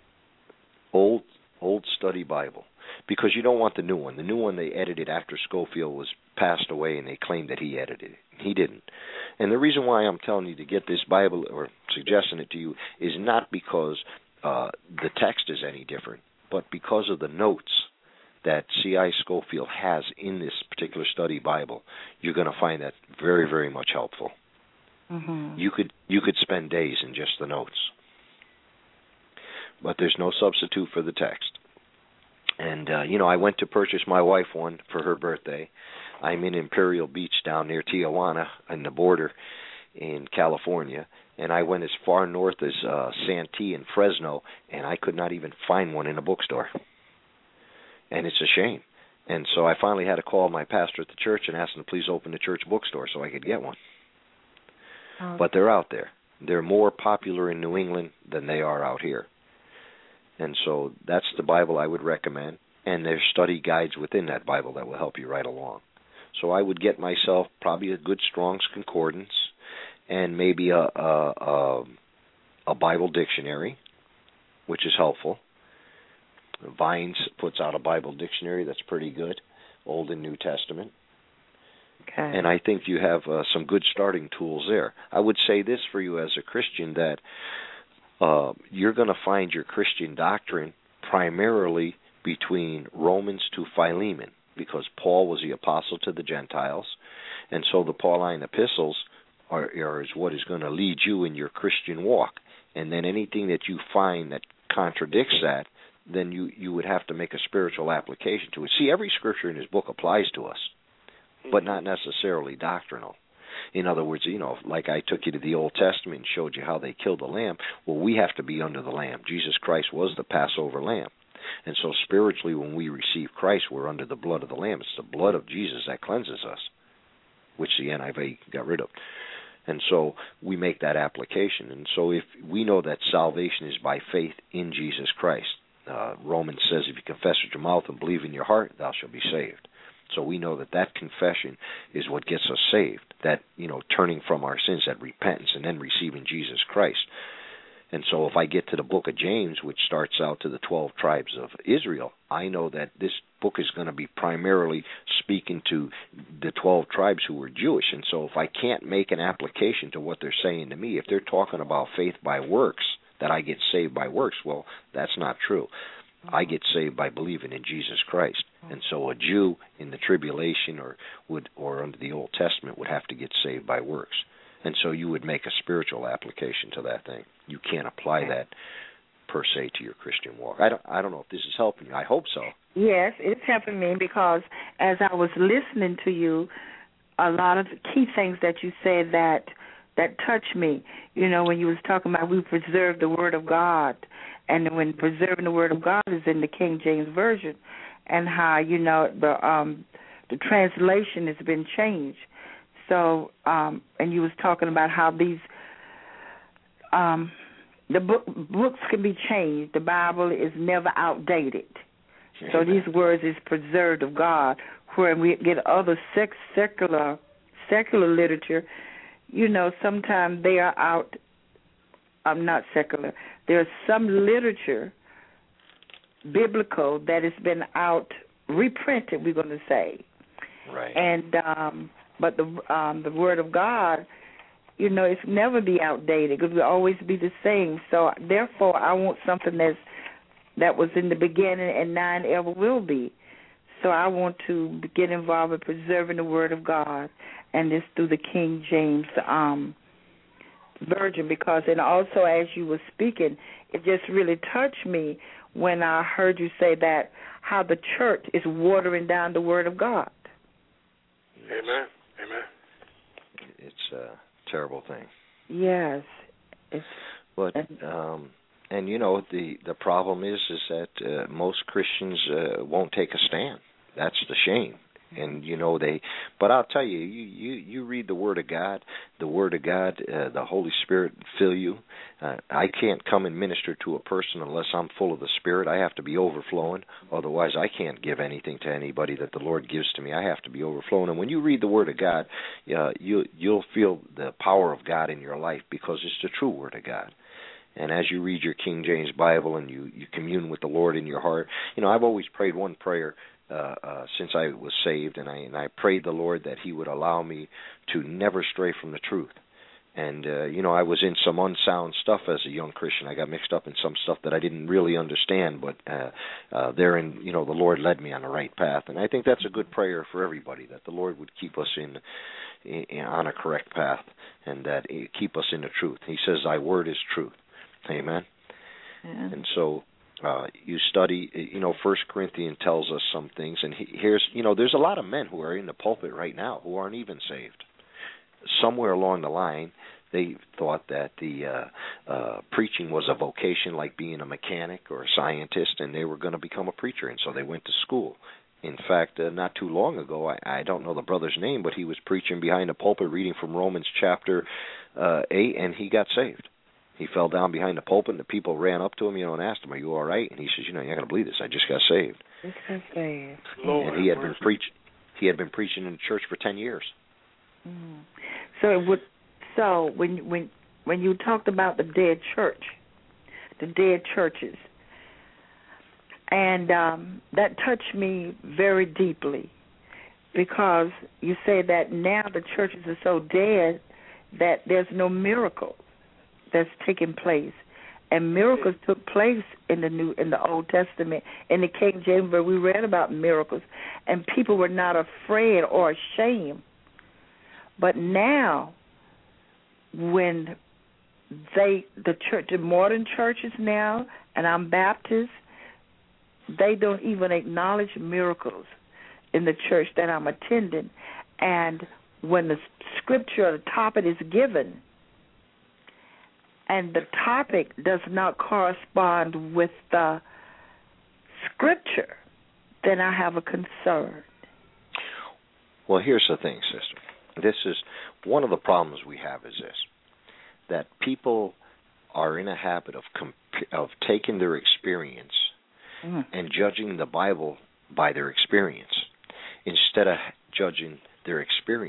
Old Old Study Bible, because you don't want the new one. The new one they edited after Scofield was passed away, and they claimed that he edited it. He didn't. And the reason why I'm telling you to get this Bible or suggesting it to you is not because Uh, the text is any different, but because of the notes that C I Scofield has in this particular study Bible, you're going to find that very, very much helpful. Mm-hmm. You could you could spend days in just the notes, but there's no substitute for the text. And uh, you know, I went to purchase my wife one for her birthday. I'm in Imperial Beach down near Tijuana on the border in California. And I went as far north as uh, Santee and Fresno, and I could not even find one in a bookstore. And it's a shame. And so I finally had to call my pastor at the church and ask him to please open the church bookstore so I could get one. Oh. But they're out there. They're more popular in New England than they are out here. And so that's the Bible I would recommend. And there's study guides within that Bible that will help you right along. So I would get myself probably a good Strong's Concordance, and maybe a, a a a Bible dictionary, which is helpful. Vines puts out a Bible dictionary that's pretty good, Old and New Testament. Okay. And I think you have uh, some good starting tools there. I would say this for you as a Christian, that uh, you're going to find your Christian doctrine primarily between Romans to Philemon, because Paul was the apostle to the Gentiles, and so the Pauline epistles Are, are is what is going to lead you in your Christian walk. And then anything that you find that contradicts that, then you, you would have to make a spiritual application to it. See, every scripture in this book applies to us, but not necessarily doctrinal. In other words, you know, like I took you to the Old Testament and showed you how they killed the lamb, well, we have to be under the lamb. Jesus Christ was the Passover lamb. And so spiritually, when we receive Christ, we're under the blood of the lamb. It's the blood of Jesus that cleanses us, which the N I V got rid of. And so we make that application. And so if we know that salvation is by faith in Jesus Christ, uh, Romans says if you confess with your mouth and believe in your heart, thou shalt be saved. So we know that that confession is what gets us saved. that, you know, turning from our sins, that repentance, and then receiving Jesus Christ. And so if I get to the book of James, which starts out to the twelve tribes of Israel, I know that this book is going to be primarily speaking to the twelve tribes who were Jewish. And so if I can't make an application to what they're saying to me, if they're talking about faith by works, that I get saved by works, well, that's not true. I get saved by believing in Jesus Christ. And so a Jew in the tribulation or would or under the Old Testament would have to get saved by works. And so you would make a spiritual application to that thing. You can't apply that per se to your Christian walk. I don't I don't know if this is helping you. I hope so. Yes, it's helping me because as I was listening to you, a lot of key things that you said that that touched me. You know, when you was talking about we preserve the Word of God, and when preserving the Word of God is in the King James Version, and how, you know, the um, the translation has been changed. So, um, and you was talking about how these um, the book, books can be changed. The Bible is never outdated. Amen. So these words is preserved of God. Where we get other sex, secular secular literature, you know, sometimes they are out. I'm um, not secular. There's some literature, biblical, that has been out reprinted. We're going to say, right? And um, but the um, the Word of God, you know, it's never be outdated. It will always be the same. So therefore, I want something that's that was in the beginning and now and ever will be. So I want to get involved in preserving the Word of God, and this through the King James um, Version, because and also as you were speaking, it just really touched me when I heard you say that how the church is watering down the Word of God. Amen. Amen. It's a terrible thing. Yes. It's, but um, and you know the the problem is is that uh, most Christians uh, won't take a stand. That's the shame. And you know they, but I'll tell you, you you, you read the Word of God, the Word of God, uh, the Holy Spirit fill you. Uh, I can't come and minister to a person unless I'm full of the Spirit. I have to be overflowing. Otherwise, I can't give anything to anybody that the Lord gives to me. I have to be overflowing. And when you read the Word of God, uh, you you'll feel the power of God in your life because it's the true Word of God. And as you read your King James Bible and you, you commune with the Lord in your heart, you know, I've always prayed one prayer uh, uh, since I was saved, and I and I prayed the Lord that He would allow me to never stray from the truth. And, uh, you know, I was in some unsound stuff as a young Christian. I got mixed up in some stuff that I didn't really understand, but uh, uh, therein, you know, the Lord led me on the right path. And I think that's a good prayer for everybody, that the Lord would keep us in, in on a correct path and that He keep us in the truth. He says, thy word is truth. Amen. Yeah. And so uh, you study, you know, First Corinthians tells us some things, and he, here's, you know, there's a lot of men who are in the pulpit right now who aren't even saved. Somewhere along the line, they thought that the uh, uh, preaching was a vocation like being a mechanic or a scientist, and they were going to become a preacher, and so they went to school. In fact, uh, not too long ago, I, I don't know the brother's name, but he was preaching behind a pulpit reading from Romans chapter uh, eight, and he got saved. He fell down behind the pulpit, and the people ran up to him, you know, and asked him, "Are you all right?" And he says, "You know, you're not going to believe this. I just got saved." It's so sad. Lord, and he had been preaching. He had been preaching in the church for ten years. Mm. So it would. So when when when you talked about the dead church, the dead churches, and um, that touched me very deeply, because you say that now the churches are so dead that there's no miracle that's taking place, and miracles took place in the new in the Old Testament. In the King James, where we read about miracles, and people were not afraid or ashamed. But now, when they the church, the modern churches now, and I'm Baptist, they don't even acknowledge miracles in the church that I'm attending. And when the scripture, the topic is given, and the topic does not correspond with the scripture, then I have a concern. Well, here's the thing, sister. This is one of the problems we have is this, that people are in a habit of comp- of taking their experience mm. and judging the Bible by their experience instead of judging their experience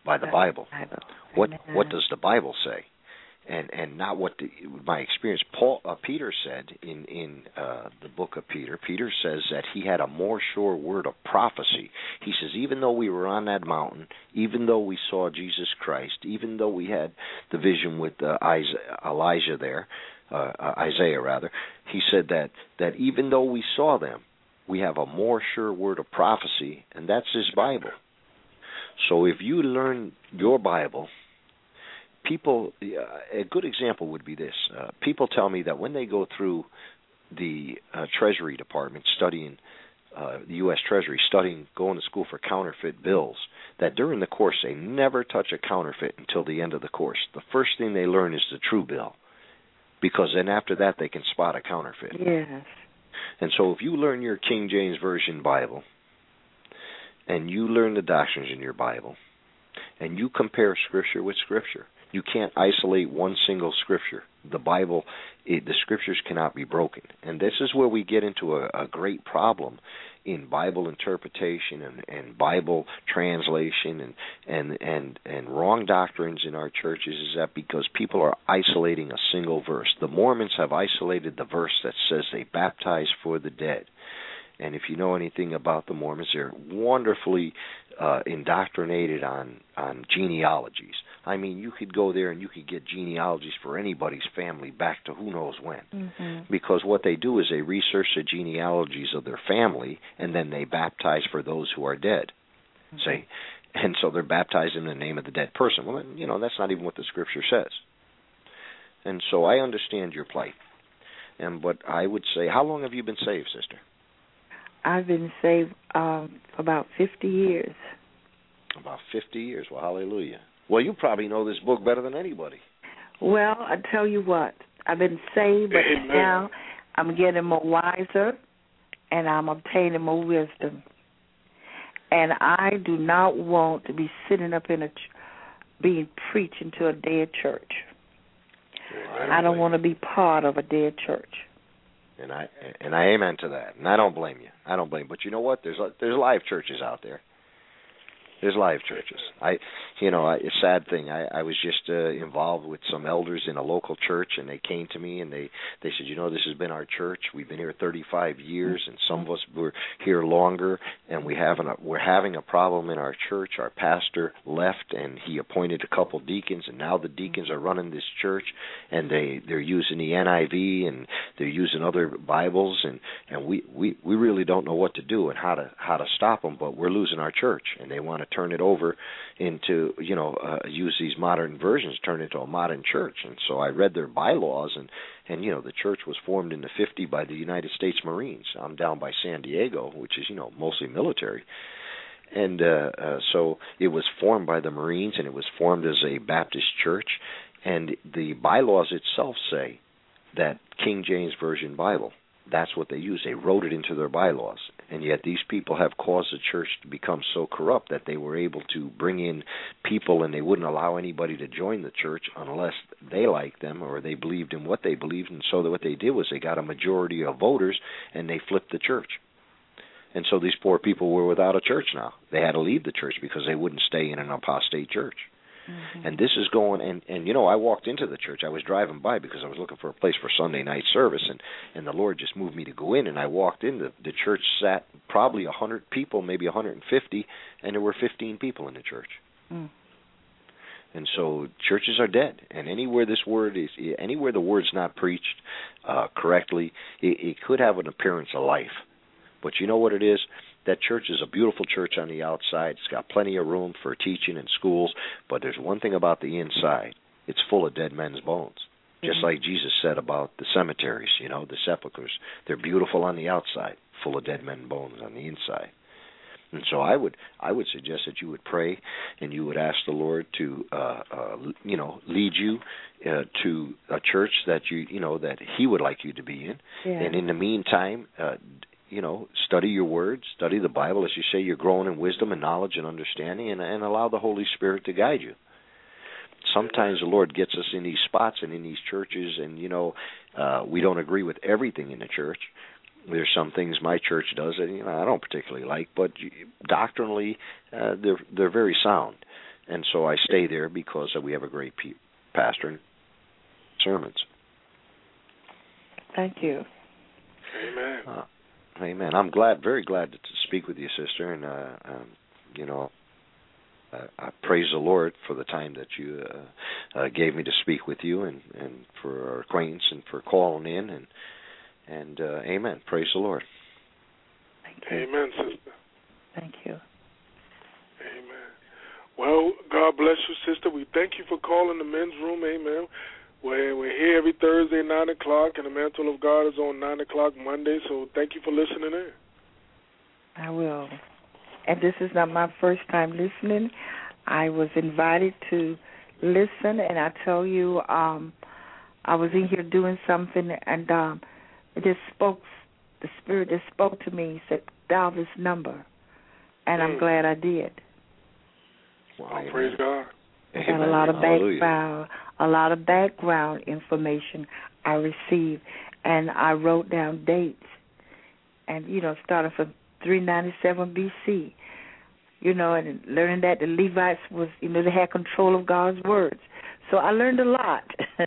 by the Bible. Bible. What what does the Bible say? And and not what the, my experience. Paul uh, Peter said in in uh, the book of Peter. Peter says that he had a more sure word of prophecy. He says even though we were on that mountain, even though we saw Jesus Christ, even though we had the vision with uh, Elijah there, uh, uh, Isaiah rather, he said that that even though we saw them, we have a more sure word of prophecy, and that's his Bible. So if you learn your Bible, people, uh, a good example would be this. Uh, people tell me that when they go through the uh, Treasury Department studying, uh, the U S Treasury, studying, going to school for counterfeit bills, that during the course they never touch a counterfeit until the end of the course. The first thing they learn is the true bill, because then after that they can spot a counterfeit. Yes. And so if you learn your King James Version Bible, and you learn the doctrines in your Bible, and you compare Scripture with Scripture, you can't isolate one single Scripture. The Bible, it, the Scriptures cannot be broken. And this is where we get into a, a great problem in Bible interpretation and, and Bible translation and, and, and, and wrong doctrines in our churches, is that because people are isolating a single verse. The Mormons have isolated the verse that says they baptize for the dead. And if you know anything about the Mormons, they're wonderfully uh, indoctrinated on, on genealogies. I mean, you could go there and you could get genealogies for anybody's family back to who knows when. Mm-hmm. Because what they do is they research the genealogies of their family, and then they baptize for those who are dead. Mm-hmm. See? And so they're baptized in the name of the dead person. Well, you know, that's not even what the Scripture says. And so I understand your plight. And but I would say, how long have you been saved, sister? I've been saved um, for about fifty years. About fifty years. Well, hallelujah. Well, you probably know this book better than anybody. Well, I tell you what, I've been saved, but Amen. Now I'm getting more wiser, and I'm obtaining more wisdom. And I do not want to be sitting up in a, ch- being preaching to a dead church. Amen. I don't want to be part of a dead church. And I and I amen to that. And I don't blame you. I don't blame you. But you know what? There's there's live churches out there. There's live churches. I, you know, I, a sad thing. I, I was just uh, involved with some elders in a local church, and they came to me and they, they said, you know, this has been our church. We've been here thirty-five years, and some of us were here longer, and we have an, we're having a problem in our church. Our pastor left, and he appointed a couple deacons, and now the deacons are running this church, and they they're using the N I V and they're using other Bibles, and and we we we really don't know what to do and how to how to stop them, but we're losing our church, and they want to turn it over into, you know, uh, use these modern versions, turn it into a modern church. And so I read their bylaws, and, and you know, the church was formed in the fifties by the United States Marines. I'm down by San Diego, which is, you know, mostly military. And uh, uh, so it was formed by the Marines, and it was formed as a Baptist church. And the bylaws itself say that King James Version Bible, that's what they use. They wrote it into their bylaws. And yet these people have caused the church to become so corrupt that they were able to bring in people, and they wouldn't allow anybody to join the church unless they liked them or they believed in what they believed. And so that what they did was they got a majority of voters, and they flipped the church. And so these poor people were without a church now. They had to leave the church because they wouldn't stay in an apostate church. Mm-hmm. And this is going, and, and, you know, I walked into the church. I was driving by because I was looking for a place for Sunday night service, and, and the Lord just moved me to go in, and I walked in. The, the church sat probably one hundred people, maybe one hundred fifty, and there were fifteen people in the church. Mm. And so churches are dead, and anywhere this word is, anywhere the word's not preached uh, correctly, it, it could have an appearance of life. But you know what it is? That church is a beautiful church on the outside. It's got plenty of room for teaching and schools, but there's one thing about the inside. It's full of dead men's bones. Mm-hmm. Just like Jesus said about the cemeteries, you know, the sepulchres. They're beautiful on the outside, full of dead men's bones on the inside. And so I would I would suggest that you would pray and you would ask the Lord to, uh, uh, you know, lead you uh, to a church that you, you know, that He would like you to be in. Yeah. And in the meantime, uh, you know, study your words, study the Bible. As you say, you're growing in wisdom and knowledge and understanding, and, and allow the Holy Spirit to guide you. Sometimes the Lord gets us in these spots and in these churches, and, you know, uh, we don't agree with everything in the church. There's some things my church does that, you know, I don't particularly like, but doctrinally uh, they're they're very sound. and so I stay there because we have a great pe- pastor and sermons. Thank you. Amen. Uh, amen. I'm glad, very glad to, to speak with you, sister, and uh, um, you know, I, I praise the Lord for the time that you uh, uh, gave me to speak with you, and, and for our acquaintance, and for calling in, and and uh, amen. Praise the Lord. Thank you. Amen, sister. Thank you. Amen. Well, God bless you, sister. We thank you for calling the men's room. Amen. We're, we're here every Thursday, nine o'clock, and the Mantle of God is on nine o'clock Monday, so thank you for listening in. I will. And this is not my first time listening. I was invited to listen, and I tell you, um, I was in here doing something, and um, it just spoke, the Spirit just spoke to me, said, dial this number, and mm. I'm glad I did. Well, oh, praise God. I got a lot of background, a lot of background information I received, and I wrote down dates, and you know, starting from three ninety-seven B C, you know, and learning that the Levites was, you know, they had control of God's words. So I learned a lot.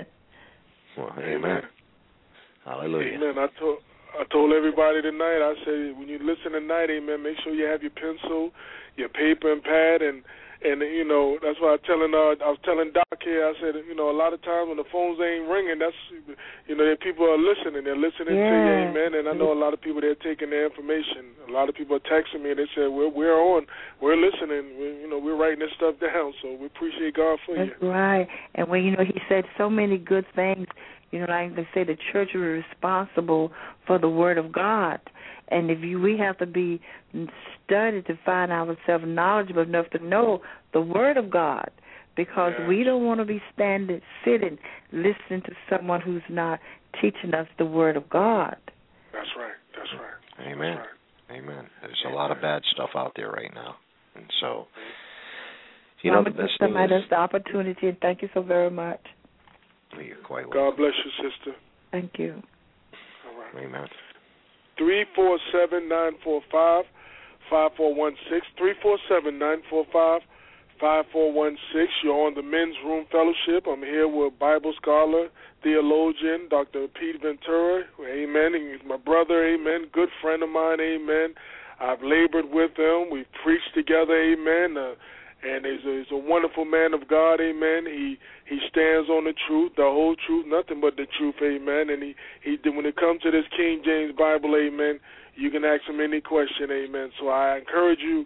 Well, amen. Hallelujah. Amen. I told I told everybody tonight. I said when you listen tonight, amen. Make sure you have your pencil, your paper and pad, and. And, you know, that's why I was telling, uh, I was telling Doc here, I said, you know, a lot of times when the phones ain't ringing, that's, you know, people are listening. They're listening yeah. to you, amen. And I know a lot of people, they're taking their information. A lot of people are texting me, and they said, we're, we're on, we're listening. We're, you know, we're writing this stuff down. So we appreciate God for that's you. That's right. And when, you know, he said so many good things, you know, like they say, the church is responsible for the word of God. And if you, we have to be studied to find ourselves knowledgeable enough to know the Word of God, because yeah. we don't want to be standing, sitting, listening to someone who's not teaching us the Word of God. That's right. That's right. Amen. That's right. Amen. There's a lot of bad stuff out there right now, and so you well, know I'm the best thing somebody is that's the opportunity. And thank you so very much. You're quite welcome. God bless you, sister. Thank you. All right. Amen. Three four seven nine four five five four one six. Three four seven nine four five five four one six. You're on the Men's Room Fellowship. I'm here with Bible scholar, theologian, Doctor Pete Ventura. Amen. He's my brother. Amen. Good friend of mine. Amen. I've labored with him. We've preached together. Amen. Uh, and he's a, he's a wonderful man of God. Amen. He he stands on the truth, the whole truth, nothing but the truth. Amen. And he, he when it comes to this King James Bible, amen, you can ask him any question. Amen. So I encourage you,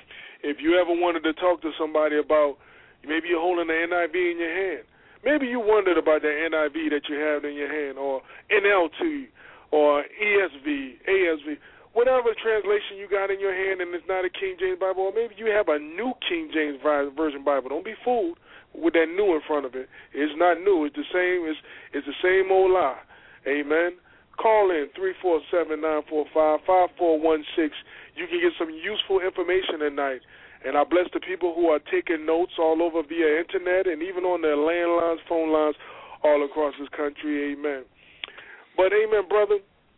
if you ever wanted to talk to somebody about, maybe you're holding the N I V in your hand. Maybe you wondered about the N I V that you have in your hand, or N L T, or E S V, A S V, whatever translation you got in your hand and it's not a King James Bible, or maybe you have a new King James Version Bible. Don't be fooled with that new in front of it. It's not new. It's the same. It's, it's the same old lie. Amen. Call in three four seven nine four five five four one six. You can get some useful information tonight. And I bless the people who are taking notes all over via internet and even on their landlines, phone lines, all across this country. Amen. But amen, brother,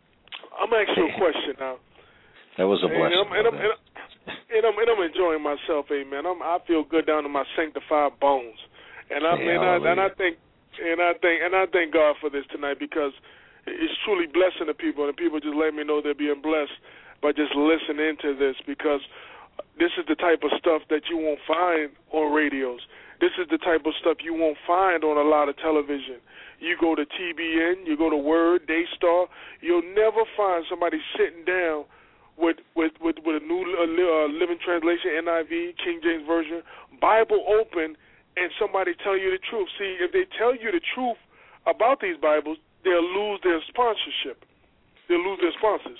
I'm asking you a question now. That was a blessing. And I'm, and I'm, and I'm, and I'm, and I'm enjoying myself, amen. I'm, I feel good down to my sanctified bones. And I, hey, and, I and I think and I think and I thank God for this tonight, because it's truly blessing the people, and people just let me know they're being blessed by just listening to this, because this is the type of stuff that you won't find on radios. This is the type of stuff you won't find on a lot of television. You go to T B N, you go to Word, Daystar, you'll never find somebody sitting down with with, with, with a new uh, Living Translation, N I V, King James Version, Bible open, and somebody tell you the truth. See, if they tell you the truth about these Bibles, they'll lose their sponsorship. They'll lose their sponsors.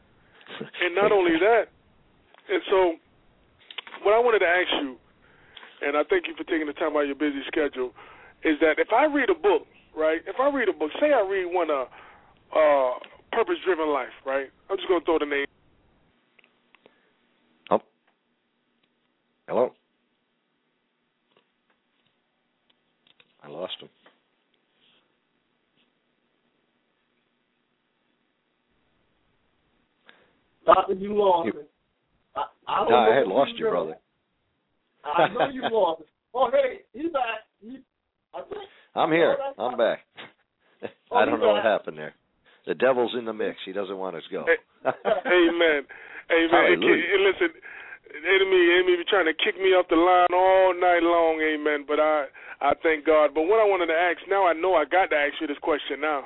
And not only that, and so what I wanted to ask you, and I thank you for taking the time out of your busy schedule, is that if I read a book, right, if I read a book, say I read one, uh, uh, Purpose-Driven Life, right, I'm just going to throw the name. Oh. Hello? I lost him. Doctor, you lost you, it. I, I, don't no, know I had lost you, brother. I know you lost it. Oh, hey, he's back. He, I think, I'm here. oh, I'm back. Oh, I don't know back. what happened there. The devil's in the mix. He doesn't want us to go. Hey, amen. Amen. Hallelujah. And listen, enemy, enemy be trying to kick me off the line all night long, amen. But I, I thank God. But what I wanted to ask, now I know I got to ask you this question now.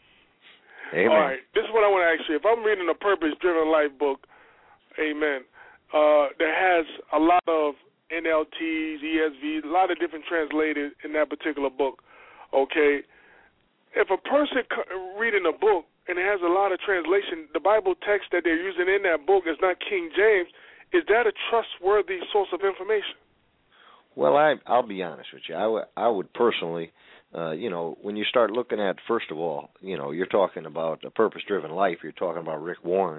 Amen. All right, this is what I want to ask you. If I'm reading a purpose-driven life book, amen, uh, that has a lot of N L Ts, E S Vs, a lot of different translators in that particular book, okay, if a person reading a book and it has a lot of translation, the Bible text that they're using in that book is not King James, is that a trustworthy source of information? Well, I, I'll be honest with you. I, w- I would personally, uh, you know, when you start looking at, first of all, you know, you're talking about a purpose-driven life. You're talking about Rick Warren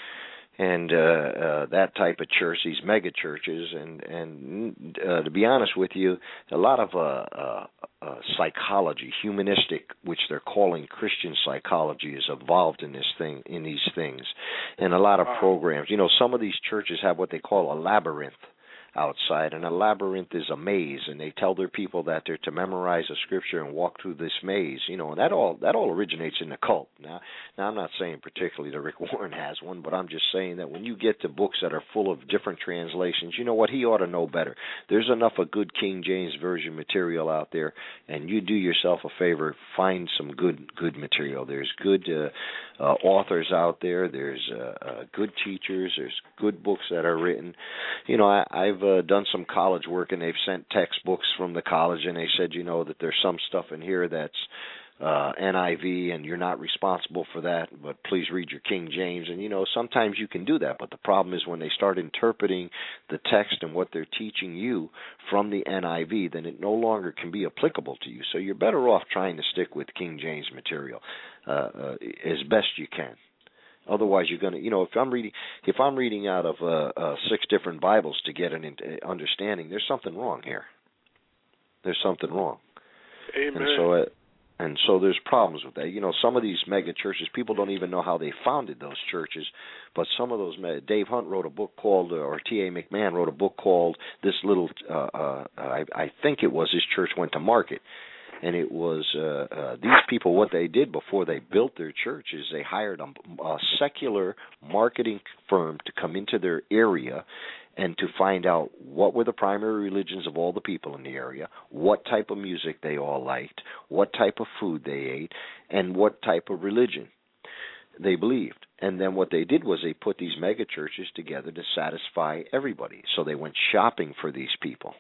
and uh, uh, that type of church, these mega churches. And, and uh, to be honest with you, a lot of uh, uh, uh, psychology, humanistic, which they're calling Christian psychology, is involved in this thing, in these things. And a lot of programs. You know, some of these churches have what they call a labyrinth outside, and a labyrinth is a maze, and they tell their people that they're to memorize a scripture and walk through this maze, you know, and that all that all originates in the cult. Now, now I'm not saying particularly that Rick Warren has one, but I'm just saying that when you get to books that are full of different translations, you know what, he ought to know better. There's enough of good King James Version material out there, and you do yourself a favor, find some good good material. There's good uh, uh, authors out there. There's uh, uh, good teachers. There's good books that are written. You know, I, I've uh, done some college work, and they've sent textbooks from the college, and they said, you know, that there's some stuff in here that's uh, N I V, and you're not responsible for that, but please read your King James. And, you know, sometimes you can do that, but the problem is when they start interpreting the text and what they're teaching you from the N I V, then it no longer can be applicable to you. So you're better off trying to stick with King James material uh, uh, as best you can. Otherwise, you're going to, you know, if I'm reading, if I'm reading out of uh, uh, six different Bibles to get an uh, understanding, there's something wrong here. There's something wrong. Amen. And so, uh, and so there's problems with that. You know, some of these mega churches, people don't even know how they founded those churches. But some of those, Dave Hunt wrote a book called, or T A McMahon wrote a book called "This Little." Uh, uh, I, I think it was his church went to market. And it was uh, uh, these people, what they did before they built their church is they hired a, a secular marketing firm to come into their area and to find out what were the primary religions of all the people in the area, what type of music they all liked, what type of food they ate, and what type of religion they believed. And then what they did was they put these mega churches together to satisfy everybody. So they went shopping for these people.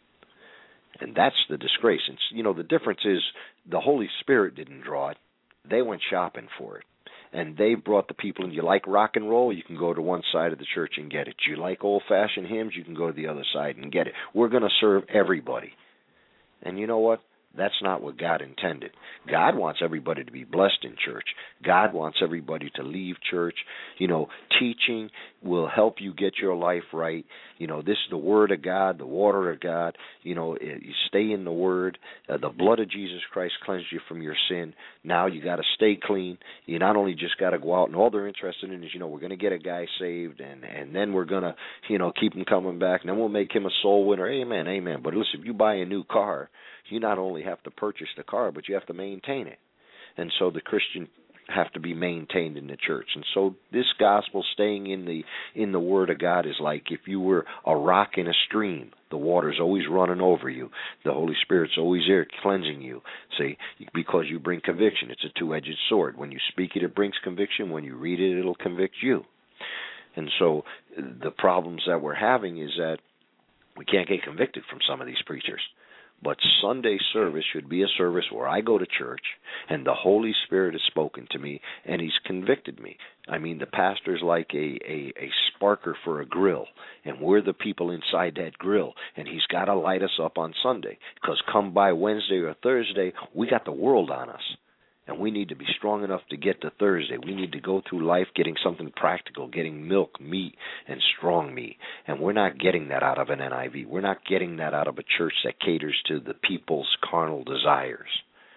And that's the disgrace. And, you know, the difference is the Holy Spirit didn't draw it. They went shopping for it. And they brought the people in. You like rock and roll, you can go to one side of the church and get it. You like old-fashioned hymns, you can go to the other side and get it. We're going to serve everybody. And you know what? That's not what God intended. God wants everybody to be blessed in church. God wants everybody to leave church. You know, teaching will help you get your life right. You know, this is the Word of God, the water of God. You know, you stay in the Word. Uh, the blood of Jesus Christ cleansed you from your sin. Now you got to stay clean. You not only just got to go out, and all they're interested in is, you know, we're going to get a guy saved, and, and then we're going to, you know, keep him coming back, and then we'll make him a soul winner. Amen, amen. But listen, if you buy a new car, you not only have to purchase the car, but you have to maintain it. And so the Christian have to be maintained in the church. And so this gospel, staying in the in the Word of God, is like if you were a rock in a stream. The water's always running over you. The Holy Spirit's always there cleansing you. See, because you bring conviction. It's a two-edged sword. When you speak it, it brings conviction. When you read it, it'll convict you. And so the problems that we're having is that we can't get convicted from some of these preachers. But Sunday service should be a service where I go to church and the Holy Spirit has spoken to me and He's convicted me. I mean, the pastor's like a, a, a sparker for a grill, and we're the people inside that grill, and He's got to light us up on Sunday, because come by Wednesday or Thursday, we got the world on us. And we need to be strong enough to get to Thursday. We need to go through life getting something practical, getting milk, meat, and strong meat. And we're not getting that out of an N I V. We're not getting that out of a church that caters to the people's carnal desires.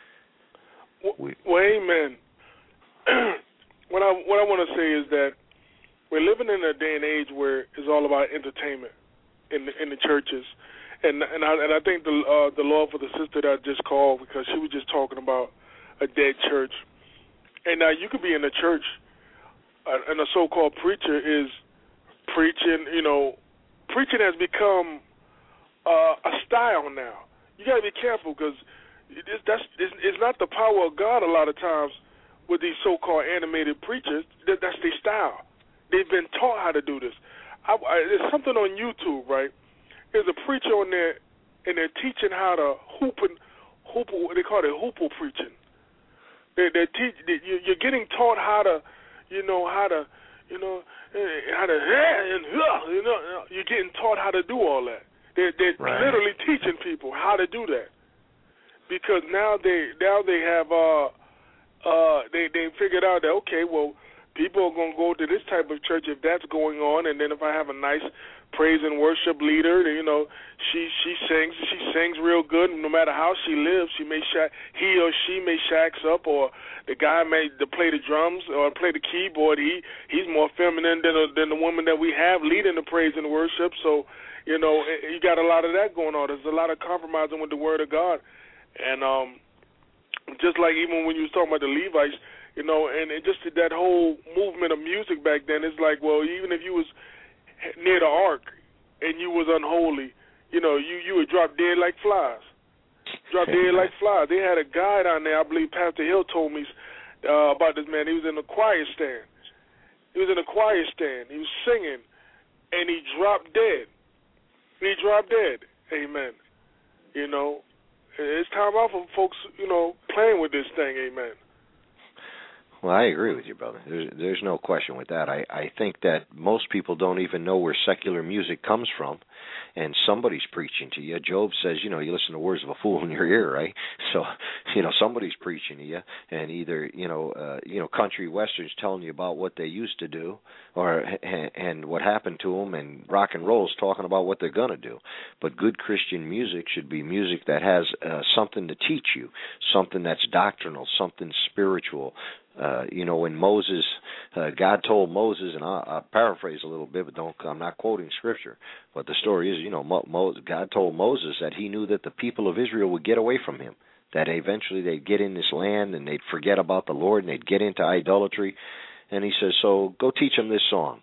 Well, well amen. what I what I want to say is that we're living in a day and age where it's all about entertainment in the, in the churches. And and I and I think the uh, the Lord for the sister that I just called, because she was just talking about a dead church. And now you could be in a church, uh, and a so-called preacher is preaching. You know, preaching has become uh, a style now. You got to be careful, because it's, that's it's, it's not the power of God a lot of times with these so-called animated preachers. That, that's their style. They've been taught how to do this. I, I, there's something on YouTube, right? There's a preacher on there, and they're teaching how to hoop and hoop. They call it hoople preaching. They they teach. They, you're getting taught how to, you know, how to, you know, how to, and you know, you're getting taught how to do all that. They're they're right. literally teaching people how to do that, because now they now they have uh uh they they figured out that, okay, well, people are gonna go to this type of church if that's going on, and then if I have a nice praise and worship leader, you know, she she sings she sings real good. No matter how she lives, she may shack, he or she may shacks up, or the guy may to play the drums or play the keyboard. He he's more feminine than a, than the woman that we have leading the praise and worship. So, you know, you got a lot of that going on. There's a lot of compromising with the Word of God, and um, just like even when you was talking about the Levites, you know, and, and just that whole movement of music back then, it's like, well, even if you was near the ark and you was unholy, you know, you, you would drop dead like flies. Drop dead like flies. They had a guy down there, I believe Pastor Hill told me uh, about this man. He was in a choir stand. He was in a choir stand. He was singing, and he dropped dead. He dropped dead. Amen. You know, it's time out for folks, you know, playing with this thing. Amen. Well, I agree with you, brother. There's, there's no question with that. I, I think that most people don't even know where secular music comes from, and somebody's preaching to you. Job says, you know, you listen to words of a fool in your ear, right? So, you know, somebody's preaching to you, and either, you know, uh, you know, country westerns telling you about what they used to do, or and, and what happened to them, and rock and roll's talking about what they're going to do. But good Christian music should be music that has uh, something to teach you, something that's doctrinal, something spiritual. Uh, you know, when Moses, uh, God told Moses, and I'll, I'll paraphrase a little bit, but don't, I'm not quoting scripture, but the story is, you know, Mo, Mo, God told Moses that he knew that the people of Israel would get away from him, that eventually they'd get in this land and they'd forget about the Lord and they'd get into idolatry. And he says, so go teach them this song.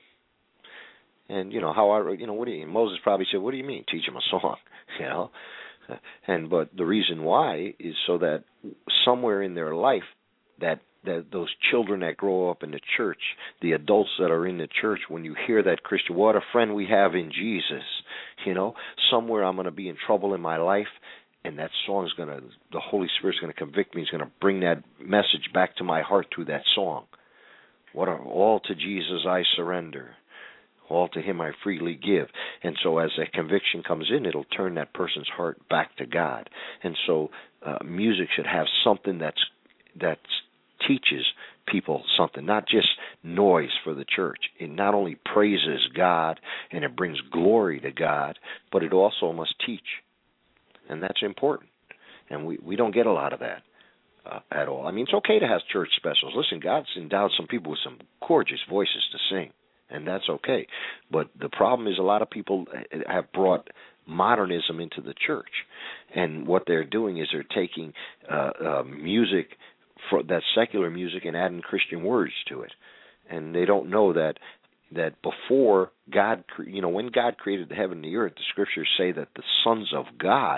And, you know, how I, you know, what do you, Moses probably said, what do you mean, teach them a song? You know, and, but the reason why is so that somewhere in their life, that that those children that grow up in the church, the adults that are in the church, when you hear that Christian, what a friend we have in Jesus, you know, somewhere I'm going to be in trouble in my life, and that song is going to, the Holy Spirit's going to convict me, he's going to bring that message back to my heart through that song. What are, all to Jesus I surrender, all to him I freely give. And so as that conviction comes in, it'll turn that person's heart back to God. And so uh, music should have something that's that's teaches people something, not just noise for the church. It not only praises God and it brings glory to God, but it also must teach. And that's important. And we, we don't get a lot of that uh, at all. I mean, it's okay to have church specials. Listen, God's endowed some people with some gorgeous voices to sing, and that's okay. But the problem is a lot of people have brought modernism into the church. And what they're doing is they're taking uh, uh, music, for that secular music, and adding Christian words to it, and they don't know that that before God, you know, when God created the heaven and the earth, the scriptures say that the sons of God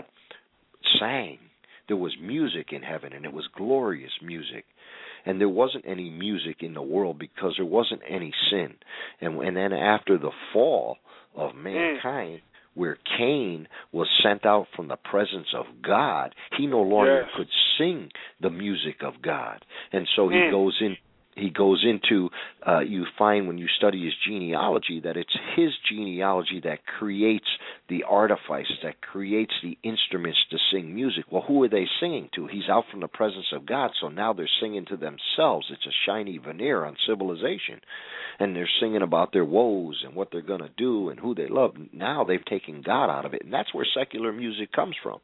sang. There was music in heaven, and it was glorious music, and there wasn't any music in the world because there wasn't any sin, and and then after the fall of mankind, where Cain was sent out from the presence of God, he no longer yes. could sing the music of God. And so he mm. goes in he goes into, uh, you find when you study his genealogy that it's his genealogy that creates the artifice, that creates the instruments to sing music. Well, who are they singing to? He's out from the presence of God, so now they're singing to themselves. It's a shiny veneer on civilization. And they're singing about their woes and what they're going to do and who they love. Now they've taken God out of it, and that's where secular music comes from.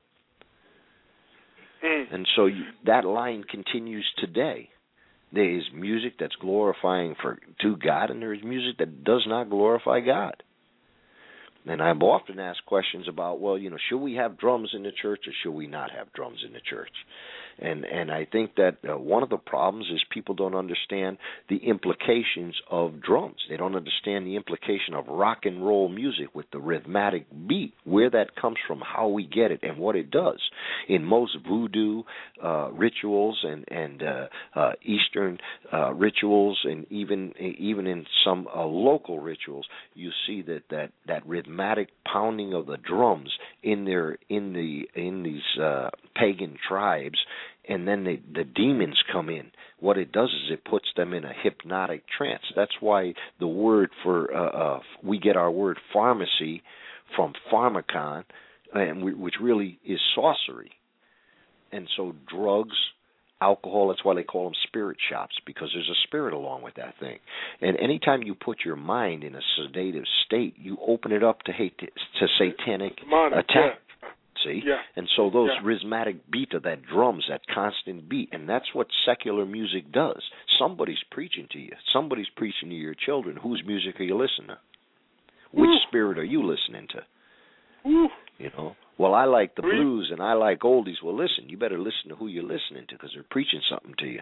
Mm. And so you, that line continues today. There is music that's glorifying for to God, and there is music that does not glorify God. And I've often asked questions about, well, you know, should we have drums in the church or should we not have drums in the church? And and I think that uh, one of the problems is people don't understand the implications of drums. They don't understand the implication of rock and roll music with the rhythmic beat, where that comes from, how we get it, and what it does. In most voodoo uh, rituals and and uh, uh, Eastern uh, rituals, and even even in some uh, local rituals, you see that, that, that rhythmic pounding of the drums in their in the in these uh, pagan tribes. And then the, the demons come in. What it does is it puts them in a hypnotic trance. That's why the word for uh, uh, we get our word pharmacy from pharmacon, and we, which really is sorcery. And so drugs, alcohol, that's why they call them spirit shops, because there's a spirit along with that thing. And anytime you put your mind in a sedative state, you open it up to hate to satanic Demonic, attack. Yeah. See? Yeah. And so those yeah. rhythmic beat of that drums, that constant beat, and that's what secular music does. Somebody's preaching to you. Somebody's preaching to your children. Whose music are you listening to? Which Ooh. spirit are you listening to? Ooh. You know? Well, I like the Three. blues and I like oldies. Well, listen, you better listen to who you're listening to, because they're preaching something to you.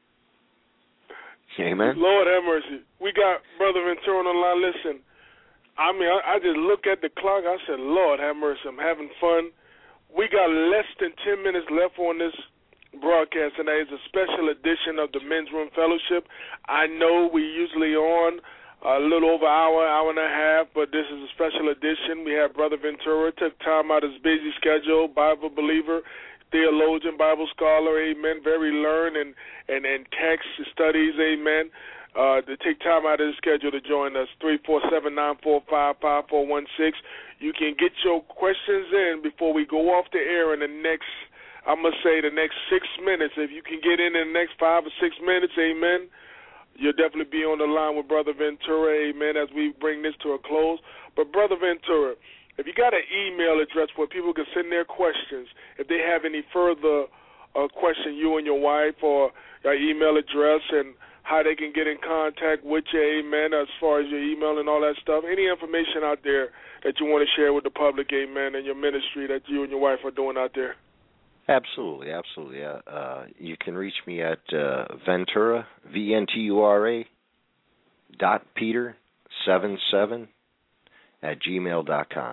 Amen? Lord have mercy. We got Brother Ventura on the line. Listen, I mean, I, I just look at the clock. I said, Lord have mercy. I'm having fun. We got less than ten minutes left on this broadcast, and that is a special edition of the Men's Room Fellowship. I know we usually on a little over an hour, hour and a half, but this is a special edition. We have Brother Ventura, took time out of his busy schedule, Bible believer, theologian, Bible scholar, amen, very learned and, and, and text studies, amen, uh, to take time out of his schedule to join us, three four seven, nine four five, five four one six. You can get your questions in before we go off the air in the next, I'm going to say the next six minutes. If you can get in in the next five or six minutes, amen, you'll definitely be on the line with Brother Ventura, amen, as we bring this to a close. But, Brother Ventura, if you got an email address where people can send their questions, if they have any further uh, question, you and your wife, or your email address and how they can get in contact with you, amen, as far as your email and all that stuff, any information out there that you want to share with the public, amen, and your ministry that you and your wife are doing out there? Absolutely, absolutely. Uh, uh, you can reach me at uh, Ventura, V N T U R A, dot Peter seven seven at gmail dot com.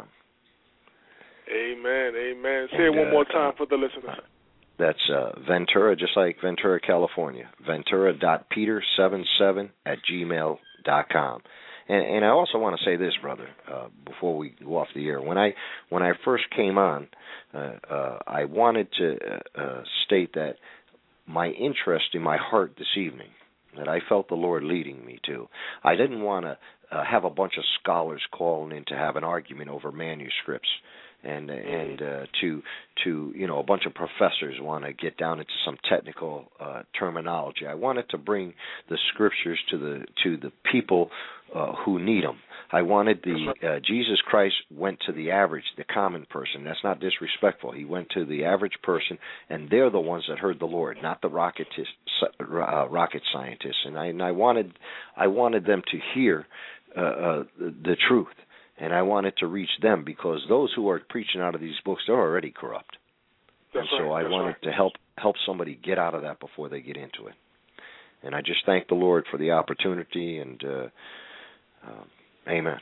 Amen, amen. Say And, it one uh, more time for the listeners. That's uh, Ventura, just like Ventura, California. Ventura dot Peter seven seven at gmail dot com. And, and I also want to say this, brother, uh, before we go off the air. When I when I first came on, uh, uh, I wanted to uh, uh, state that my interest in my heart this evening, that I felt the Lord leading me to. I didn't want to uh, have a bunch of scholars calling in to have an argument over manuscripts. And and uh, to to you know a bunch of professors want to get down into some technical uh, terminology. I wanted to bring the scriptures to the to the people uh, who need them. I wanted the uh, Jesus Christ went to the average, the common person. That's not disrespectful. He went to the average person, and they're the ones that heard the Lord, not the rocket uh, rocket scientists. And I and I wanted I wanted them to hear uh, uh, the, the truth. And I wanted to reach them, because those who are preaching out of these books, they're already corrupt. That's and so right, I that's wanted right. to help help somebody get out of that before they get into it. And I just thank the Lord for the opportunity, and uh, uh, amen.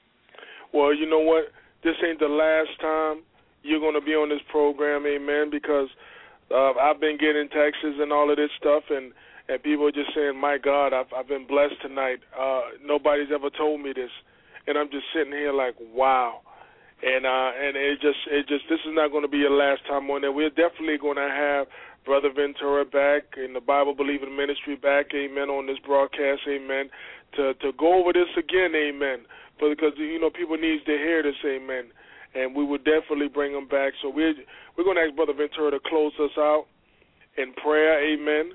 Well, you know what? This ain't the last time you're going to be on this program, amen, because uh, I've been getting texts and all of this stuff, and, and people are just saying, my God, I've, I've been blessed tonight. Uh, nobody's ever told me this. And I'm just sitting here like, wow. And uh, and it just, it just, this is not going to be your last time on there. We're definitely going to have Brother Ventura back and the Bible Believing Ministry back, amen, on this broadcast, amen, to to go over this again, amen, but because, you know, people need to hear this, amen, and we will definitely bring them back. So we're, we're going to ask Brother Ventura to close us out in prayer, amen.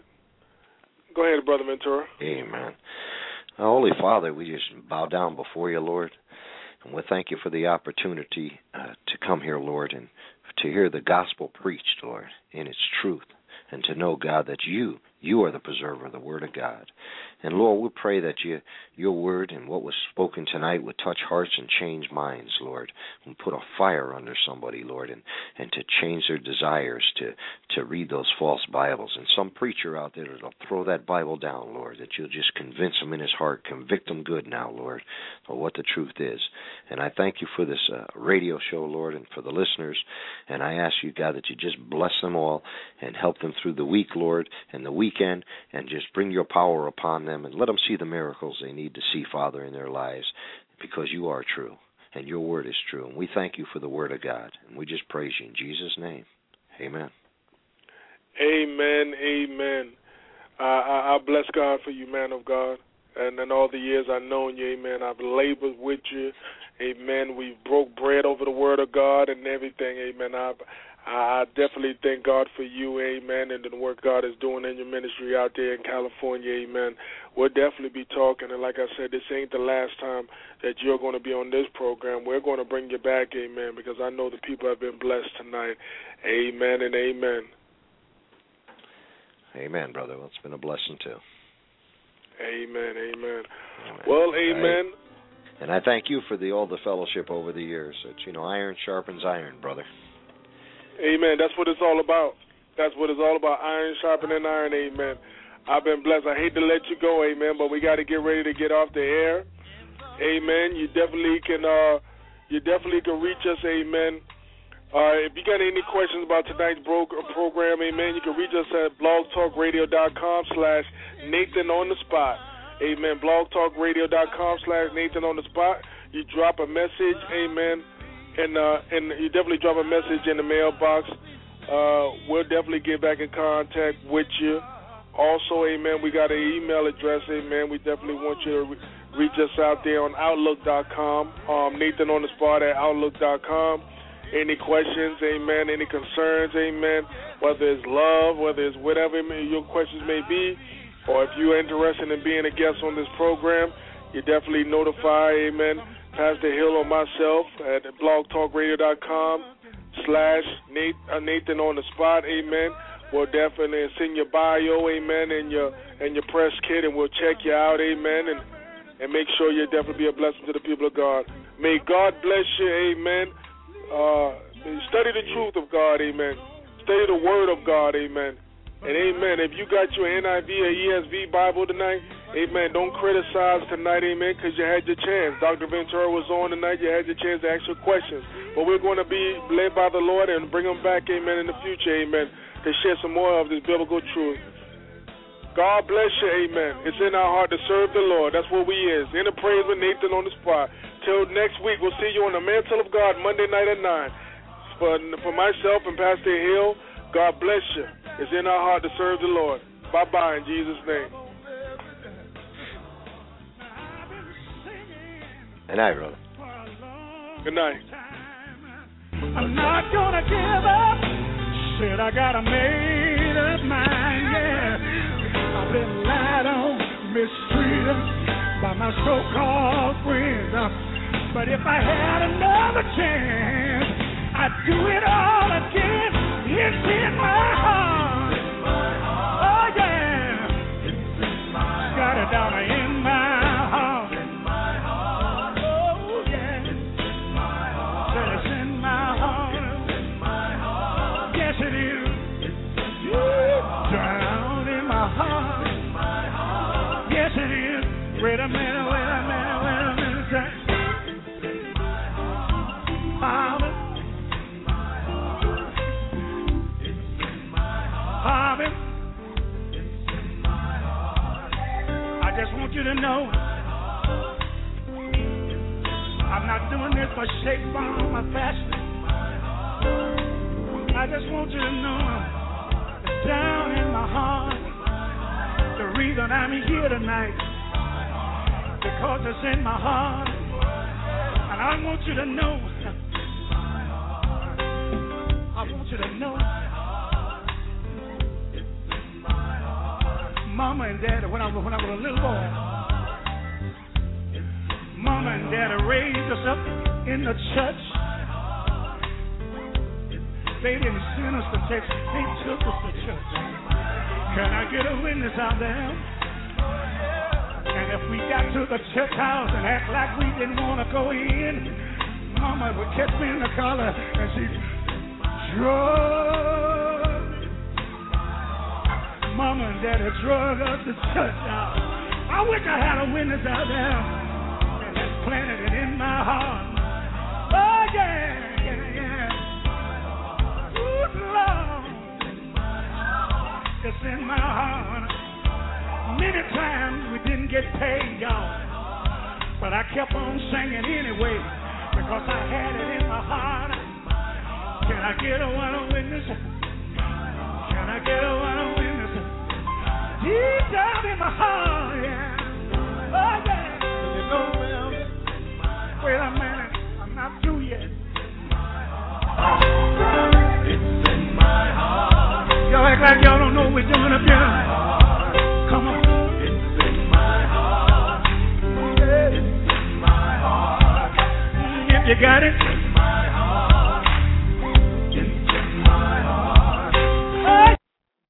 Go ahead, Brother Ventura. Amen. Holy Father, we just bow down before you, Lord, and we thank you for the opportunity uh, to come here, Lord, and to hear the gospel preached, Lord, in its truth, and to know, God, that you, you are the preserver of the Word of God. And Lord, we pray that you, your word and what was spoken tonight would touch hearts and change minds, Lord, and put a fire under somebody, Lord, and, and to change their desires to, to read those false Bibles. And some preacher out there that'll throw that Bible down, Lord, that you'll just convince him in his heart, convict him good now, Lord, of what the truth is. And I thank you for this uh, radio show, Lord, and for the listeners. And I ask you, God, that you just bless them all and help them through the week, Lord, and the weekend, and just bring your power upon them and let them see the miracles they need to see, Father, in their lives, because you are true and your word is true. And we thank you for the word of God, and we just praise you in Jesus' name. Amen. Amen, amen. Uh, I, I bless God for you, man of God. And in all the years I've known you, amen, I've labored with you. Amen. We broke bread over the word of God and everything, amen. I've I definitely thank God for you, amen, and the work God is doing in your ministry out there in California, amen. We'll definitely be talking, and like I said, this ain't the last time that you're going to be on this program. We're going to bring you back, amen, because I know the people have been blessed tonight. Amen and amen. Amen, brother. Well, it's been a blessing, too. Amen, amen. Amen. Well, amen. I, and I thank you for the all the fellowship over the years. It's, you know, iron sharpens iron, brother. Amen. That's what it's all about. That's what it's all about. Iron sharpening iron. Amen. I've been blessed. I hate to let you go. Amen. But we got to get ready to get off the air. Amen. You definitely can. Uh, you definitely can reach us. Amen. Uh, if you got any questions about tonight's bro- program, amen, you can reach us at blogtalkradio.com slash Nathan on the spot. Amen. blogtalkradio.com slash Nathan on the spot. You drop a message. Amen. And uh, and you definitely drop a message in the mailbox. Uh, we'll definitely get back in contact with you. Also, amen, we got an email address, amen. We definitely want you to re- reach us out there on outlook dot com, um, Nathan on the spot at outlook dot com. Any questions, amen, any concerns, amen, whether it's love, whether it's whatever your questions may be, or if you're interested in being a guest on this program, you definitely notify, amen, Pastor Hill or myself at blogtalkradio.com slash Nathan on the spot, amen. We'll definitely send your bio, amen, and your and your press kit, and we'll check you out, amen, and, and make sure you'll definitely be a blessing to the people of God. May God bless you, amen. Uh, study the truth of God, amen. Study the word of God, amen. And amen, if you got your N I V or E S V Bible tonight, amen, don't criticize tonight, amen, because you had your chance. Doctor Ventura was on tonight. You had your chance to ask your questions. But we're going to be led by the Lord and bring them back, amen, in the future, amen, to share some more of this biblical truth. God bless you, amen. It's in our heart to serve the Lord. That's what we is. In the praise with Nathan on the spot. Till next week, we'll see you on the Mantle of God Monday night at nine. For, for myself and Pastor Hill, God bless you. It's in our heart to serve the Lord. Bye-bye in Jesus' name. Good night, brother. Good night. I'm not gonna give up. Said I got a made up mind, yeah. I've been lied on, mistreated by my so-called friends. But if I had another chance, I'd do it all again. It's in my heart. Oh, yeah. Got it down in my heart. Oh, yeah. Said it's in my heart. Yes, it is. Down in my heart. Yes, it is. Wait a minute, wait a minute, wait a minute. Father. Father, I just want you to know I'm not doing this for shape, form, or fashion. I just want you to know it's down in my heart. The reason I'm here tonight, because it's in my heart. And I want you to know, I want you to know, Mama and Daddy, when I, when I was a little boy, Mama and Daddy raised us up in the church. They didn't send us to Texas, they took us to church. Can I get a witness out there? We got to the church house and act like we didn't want to go in. Mama would catch me in the collar and she drug. Mama and Daddy drug us to church house. I wish I had a witness out there and had planted it in my heart. Oh yeah, yeah, yeah. Good Lord, it's in my heart. Many times we didn't get paid, y'all, but I kept on singing anyway because I had it in my heart. Can I get a one witness? Can I get a one witness? Deep down in my heart, yeah. Oh yeah. You know, well, wait a minute, I'm not through yet. It's in my heart. Y'all act like y'all don't know what we're doing up here. Come on. It's in my heart. It's in my heart. If you got it.